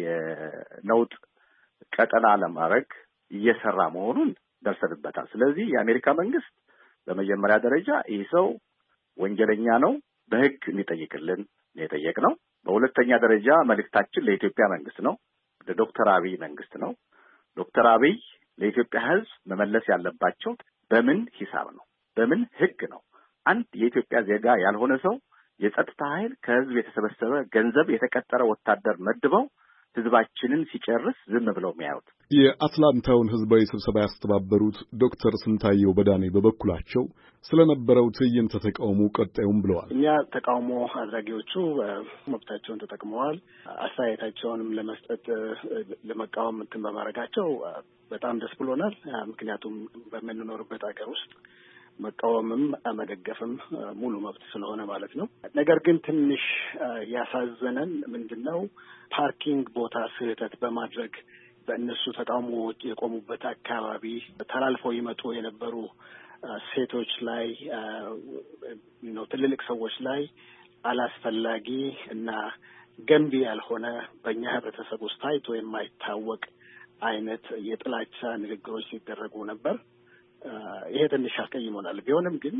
የነውጥ ቀጠና ለማድረግ እየሰራ መሆኑን ደርሰንበታል። ስለዚህ የአሜሪካ መንግስት በመጀመሪያ ደረጃ ይህ ሰው ወንጀለኛ ነው፣ በህግ እንዲጠይቅልን የጠየቅነው። በሁለተኛ ደረጃ መልእክታችን ለኢትዮጵያ መንግስት ነው፣ ለዶክተር አብይ መንግስት ነው። ዶክተር አብይ ለኢትዮጵያ ህዝብ መመለስ ያለባቸው በምን ሂሳብ ነው? በምን ህግ ነው? አንድ የኢትዮጵያ ዜጋ ያልሆነ ሰው የጸጥታ ኃይል ከህዝብ የተሰበሰበ ገንዘብ የተቀጠረ ወታደር መድበው ህዝባችንን ሲጨርስ ዝም ብለው የሚያዩት? የአትላንታውን ህዝባዊ ስብሰባ ያስተባበሩት ዶክተር ስንታየው በዳኔ በበኩላቸው ስለነበረው ትዕይንተ ተቃውሞ ቀጣዩም ብለዋል። እኛ ተቃውሞ አድራጊዎቹ መብታቸውን ተጠቅመዋል። አስተያየታቸውንም ለመስጠት ለመቃወም እንትን በማድረጋቸው በጣም ደስ ብሎናል። ምክንያቱም በምንኖርበት ሀገር ውስጥ መቃወምም መደገፍም ሙሉ መብት ስለሆነ ማለት ነው። ነገር ግን ትንሽ ያሳዘነን ምንድነው ፓርኪንግ ቦታ ስህተት በማድረግ በእነሱ ተቃውሞ የቆሙበት አካባቢ ተላልፈው ይመጡ የነበሩ ሴቶች ላይ ነው ትልልቅ ሰዎች ላይ አላስፈላጊ እና ገንቢ ያልሆነ በእኛ ህብረተሰብ ውስጥ ታይቶ የማይታወቅ አይነት የጥላቻ ንግግሮች ሲደረጉ ነበር። ይሄ ትንሽ አስቀይሞናል። ቢሆንም ግን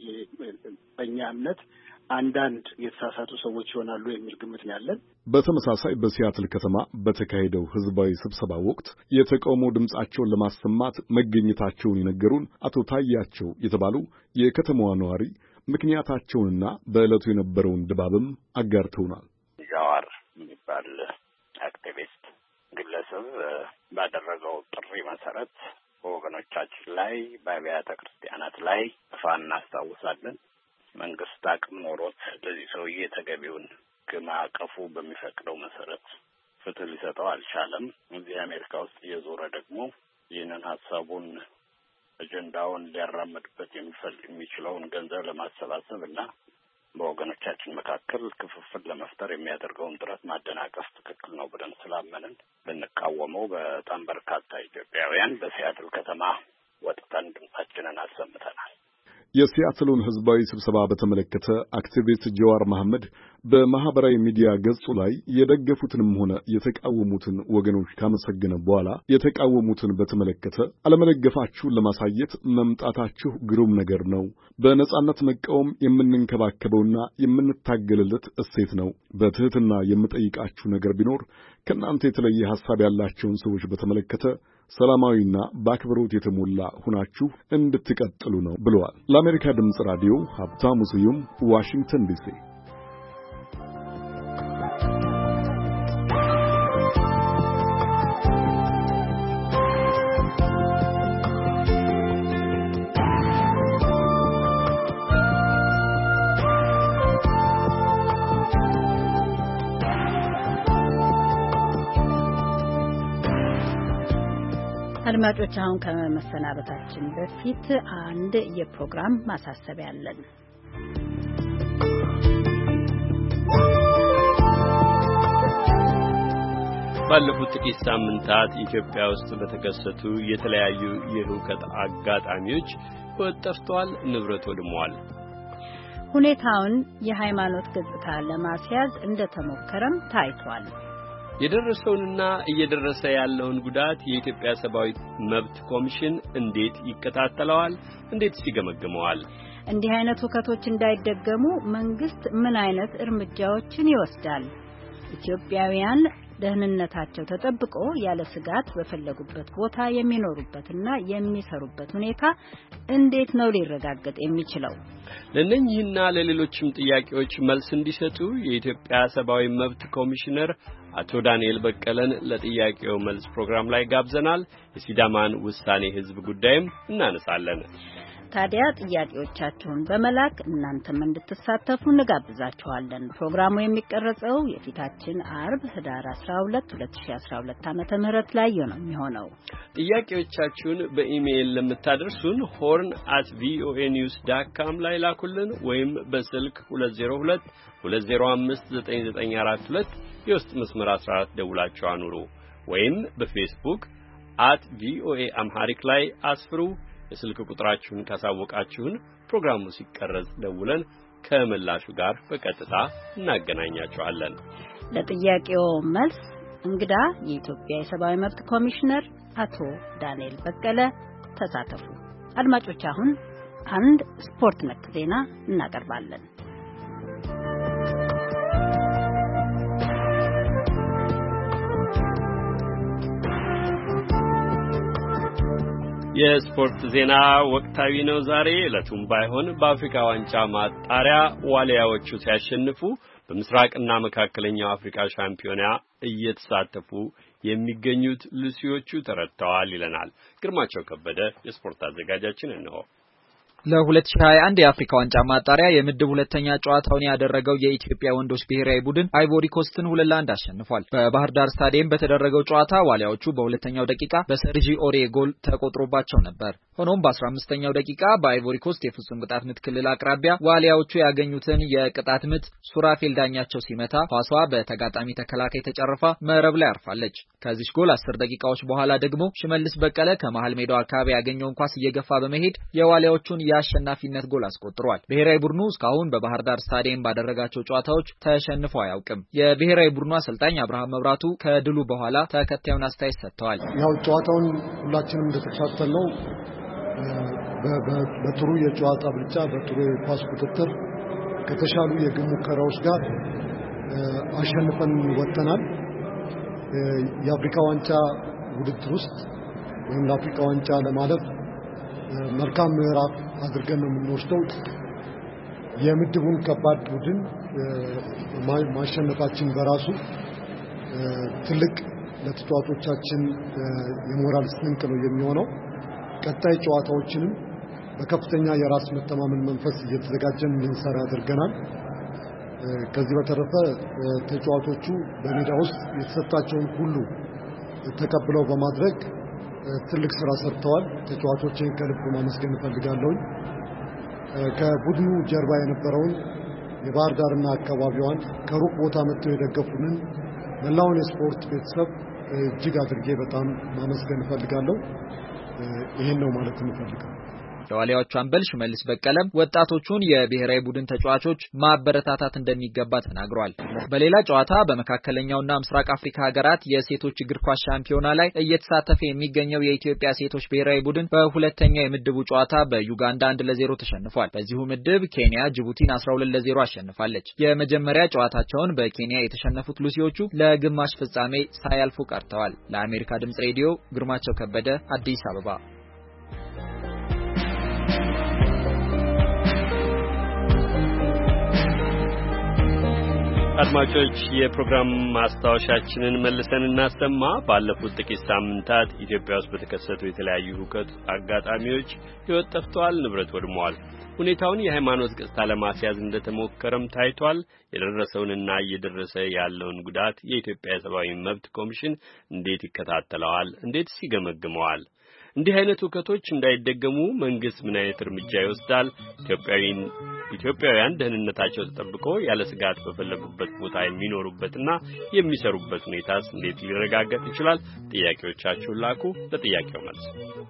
በእኛ እምነት አንዳንድ የተሳሳቱ ሰዎች ይሆናሉ የሚል ግምት ነው ያለን። በተመሳሳይ በሲያትል ከተማ በተካሄደው ህዝባዊ ስብሰባ ወቅት የተቃውሞ ድምጻቸውን ለማሰማት መገኘታቸውን የነገሩን አቶ ታያቸው የተባሉ የከተማዋ ነዋሪ ምክንያታቸውንና በዕለቱ የነበረውን ድባብም አጋርተውናል። ጃዋር የሚባል አክቲቪስት ግለሰብ ባደረገው ጥሪ መሰረት በወገኖቻችን ላይ በአብያተ ክርስቲያናት ላይ ጥፋ እናስታውሳለን። መንግስት አቅም ኖሮት ለዚህ ሰውዬ ተገቢውን ማዕቀፉ በሚፈቅደው መሰረት ፍትህ ሊሰጠው አልቻለም። እዚህ አሜሪካ ውስጥ እየዞረ ደግሞ ይህንን ሀሳቡን አጀንዳውን ሊያራምድበት የሚፈልግ የሚችለውን ገንዘብ ለማሰባሰብ እና በወገኖቻችን መካከል ክፍፍል ለመፍጠር የሚያደርገውን ጥረት ማደናቀፍ ትክክል ነው ብለን ስላመንን ልንቃወመው በጣም በርካታ ኢትዮጵያውያን በሲያትል ከተማ ወጥተን ድምጻችንን አሰምተናል። የሲያትሉን ህዝባዊ ስብሰባ በተመለከተ አክቲቪስት ጃዋር መሐመድ በማህበራዊ ሚዲያ ገጹ ላይ የደገፉትንም ሆነ የተቃወሙትን ወገኖች ካመሰገነ በኋላ የተቃወሙትን በተመለከተ አለመደገፋችሁን ለማሳየት መምጣታችሁ ግሩም ነገር ነው። በነጻነት መቃወም የምንንከባከበውና የምንታገልለት እሴት ነው። በትህትና የምጠይቃችሁ ነገር ቢኖር ከእናንተ የተለየ ሐሳብ ያላቸውን ሰዎች በተመለከተ ሰላማዊና በአክብሮት የተሞላ ሁናችሁ እንድትቀጥሉ ነው ብለዋል። ለአሜሪካ ድምፅ ራዲዮ ሀብታሙ ስዩም ዋሽንግተን ዲሲ። አድማጮች አሁን ከመሰናበታችን በፊት አንድ የፕሮግራም ማሳሰቢያ አለን። ባለፉት ጥቂት ሳምንታት ኢትዮጵያ ውስጥ በተከሰቱ የተለያዩ የሁከት አጋጣሚዎች ሕይወት ጠፍቷል፣ ንብረት ወድሟል። ሁኔታውን የሃይማኖት ገጽታ ለማስያዝ እንደተሞከረም ታይቷል። የደረሰውንና እየደረሰ ያለውን ጉዳት የኢትዮጵያ ሰብአዊ መብት ኮሚሽን እንዴት ይከታተለዋል? እንዴት ይገመግመዋል? እንዲህ አይነት ሁከቶች እንዳይደገሙ መንግስት ምን አይነት እርምጃዎችን ይወስዳል? ኢትዮጵያውያን ደህንነታቸው ተጠብቆ ያለ ስጋት በፈለጉበት ቦታ የሚኖሩበትና የሚሰሩበት ሁኔታ እንዴት ነው ሊረጋገጥ የሚችለው? ለእነኚህና ለሌሎችም ጥያቄዎች መልስ እንዲሰጡ የኢትዮጵያ ሰብአዊ መብት ኮሚሽነር አቶ ዳንኤል በቀለን ለጥያቄው መልስ ፕሮግራም ላይ ጋብዘናል። የሲዳማን ውሳኔ ህዝብ ጉዳይም እናነሳለን። ታዲያ ጥያቄዎቻችሁን በመላክ እናንተም እንድትሳተፉ እንጋብዛችኋለን። ፕሮግራሙ የሚቀረጸው የፊታችን አርብ ህዳር አስራ ሁለት ሁለት ሺህ አስራ ሁለት ዓመተ ምህረት ላይ ነው የሚሆነው። ጥያቄዎቻችሁን በኢሜይል ለምታደርሱን ሆርን አት ቪኦኤ ኒውስ ዶት ኮም ላይ ላኩልን ወይም በስልክ ሁለት ዜሮ ሁለት ሁለት ዜሮ አምስት ዘጠኝ ዘጠኝ አራት ሁለት የውስጥ መስመር አስራ አራት ደውላችሁ አኑሩ ወይም በፌስቡክ አት ቪኦኤ አምሃሪክ ላይ አስፍሩ። የስልክ ቁጥራችሁን ካሳወቃችሁን ፕሮግራሙ ሲቀረጽ ደውለን ከመላሹ ጋር በቀጥታ እናገናኛችኋለን። ለጥያቄው መልስ እንግዳ የኢትዮጵያ የሰብአዊ መብት ኮሚሽነር አቶ ዳንኤል በቀለ ተሳተፉ። አድማጮች አሁን አንድ ስፖርት ነክ ዜና እናቀርባለን። የስፖርት ዜና ወቅታዊ ነው። ዛሬ ዕለቱም ባይሆን በአፍሪካ ዋንጫ ማጣሪያ ዋሊያዎቹ ሲያሸንፉ በምስራቅና መካከለኛው አፍሪካ ሻምፒዮና እየተሳተፉ የሚገኙት ሉሲዎቹ ተረድተዋል ይለናል ግርማቸው ከበደ የስፖርት አዘጋጃችን ነው። ለሁለት ሺህ ሃያ አንድ የአፍሪካ ዋንጫ ማጣሪያ የምድብ ሁለተኛ ጨዋታውን ያደረገው የኢትዮጵያ ወንዶች ብሔራዊ ቡድን አይቮሪ ኮስትን ሁለት ለአንድ አሸንፏል። በባህር ዳር ስታዲየም በተደረገው ጨዋታ ዋሊያዎቹ በሁለተኛው ደቂቃ በሰርጂ ኦሬ ጎል ተቆጥሮባቸው ነበር። ሆኖም በአስራ አምስተኛው ደቂቃ በአይቮሪ ኮስት የፍጹም ቅጣት ምት ክልል አቅራቢያ ዋሊያዎቹ ያገኙትን የቅጣት ምት ሱራፌል ዳኛቸው ሲመታ ኳሷ በተጋጣሚ ተከላካይ ተጨርፋ መረብ ላይ አርፋለች። ከዚህ ጎል አስር ደቂቃዎች በኋላ ደግሞ ሽመልስ በቀለ ከመሃል ሜዳው አካባቢ ያገኘውን ኳስ እየገፋ በመሄድ የዋሊያዎቹን የአሸናፊነት ጎል አስቆጥሯል። ብሔራዊ ቡድኑ እስካሁን በባህር ዳር ስታዲየም ባደረጋቸው ጨዋታዎች ተሸንፎ አያውቅም። የብሔራዊ ቡድኑ አሰልጣኝ አብርሃም መብራቱ ከድሉ በኋላ ተከታዩን አስተያየት ሰጥተዋል። ያው ጨዋታውን ሁላችንም እንደተከታተልነው በጥሩ የጨዋታ ብልጫ፣ በጥሩ የኳስ ቁጥጥር ከተሻሉ የግብ ሙከራዎች ጋር አሸንፈን ወጥተናል። የአፍሪካ ዋንጫ ውድድር ውስጥ ወይም ለአፍሪካ ዋንጫ ለማለፍ መልካም ምዕራፍ አድርገን ነው የምንወስደው። የምድቡን ከባድ ቡድን ማሸነፋችን በራሱ ትልቅ ለተጫዋቾቻችን የሞራል ስንቅ ነው የሚሆነው። ቀጣይ ጨዋታዎችንም በከፍተኛ የራስ መተማመን መንፈስ እየተዘጋጀን እንድንሰራ ያደርገናል። ከዚህ በተረፈ ተጫዋቾቹ በሜዳ ውስጥ የተሰጣቸውን ሁሉ ተቀብለው በማድረግ ትልቅ ስራ ሰርተዋል። ተጫዋቾችን ከልብ ማመስገን እፈልጋለሁ። ከቡድኑ ጀርባ የነበረውን የባህር ዳርና አካባቢዋን ከሩቅ ቦታ መጥተው የደገፉንን መላውን የስፖርት ቤተሰብ እጅግ አድርጌ በጣም ማመስገን እፈልጋለሁ። ይሄን ነው ማለት የምፈልገው። የዋሊያዎቹ አምበል ሽመልስ በቀለም ወጣቶቹን የብሔራዊ ቡድን ተጫዋቾች ማበረታታት እንደሚገባ ተናግሯል። በሌላ ጨዋታ በመካከለኛውና ምስራቅ አፍሪካ ሀገራት የሴቶች እግር ኳስ ሻምፒዮና ላይ እየተሳተፈ የሚገኘው የኢትዮጵያ ሴቶች ብሔራዊ ቡድን በሁለተኛው የምድቡ ጨዋታ በዩጋንዳ አንድ ለዜሮ ተሸንፏል። በዚሁ ምድብ ኬንያ ጅቡቲን አስራ ሁለት ለዜሮ አሸንፋለች። የመጀመሪያ ጨዋታቸውን በኬንያ የተሸነፉት ሉሲዎቹ ለግማሽ ፍጻሜ ሳያልፉ ቀርተዋል። ለአሜሪካ ድምጽ ሬዲዮ ግርማቸው ከበደ አዲስ አበባ። አድማጮች የፕሮግራም ማስታወሻችንን መልሰን እናሰማ። ባለፉት ጥቂት ሳምንታት ኢትዮጵያ ውስጥ በተከሰቱ የተለያዩ ሁከት አጋጣሚዎች ሕይወት ጠፍቷል፣ ንብረት ወድሟል። ሁኔታውን የሃይማኖት ገጽታ ለማስያዝ እንደተሞከረም ታይቷል። የደረሰውንና እየደረሰ ያለውን ጉዳት የኢትዮጵያ የሰብአዊ መብት ኮሚሽን እንዴት ይከታተለዋል? እንዴትስ ይገመግመዋል? እንዲህ አይነት ውከቶች እንዳይደገሙ መንግስት ምን አይነት እርምጃ ይወስዳል? ኢትዮጵያዊን ኢትዮጵያውያን ደህንነታቸው ተጠብቆ ያለ ስጋት በፈለጉበት ቦታ የሚኖሩበትና የሚሰሩበት ሁኔታስ እንዴት ሊረጋገጥ ይችላል? ጥያቄዎቻችሁን ላኩ። ለጥያቄው መልስ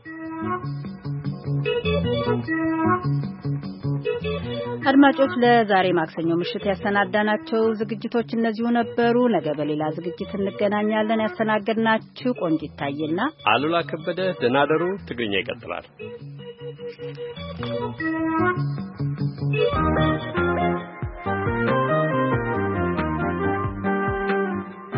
አድማጮች ለዛሬ ማክሰኞ ምሽት ያሰናዳናቸው ዝግጅቶች እነዚሁ ነበሩ። ነገ በሌላ ዝግጅት እንገናኛለን። ያስተናገድናችሁ ቆንጂት ታዬና አሉላ ከበደ። ደህና ደሩ። ትግርኛ ይቀጥላል።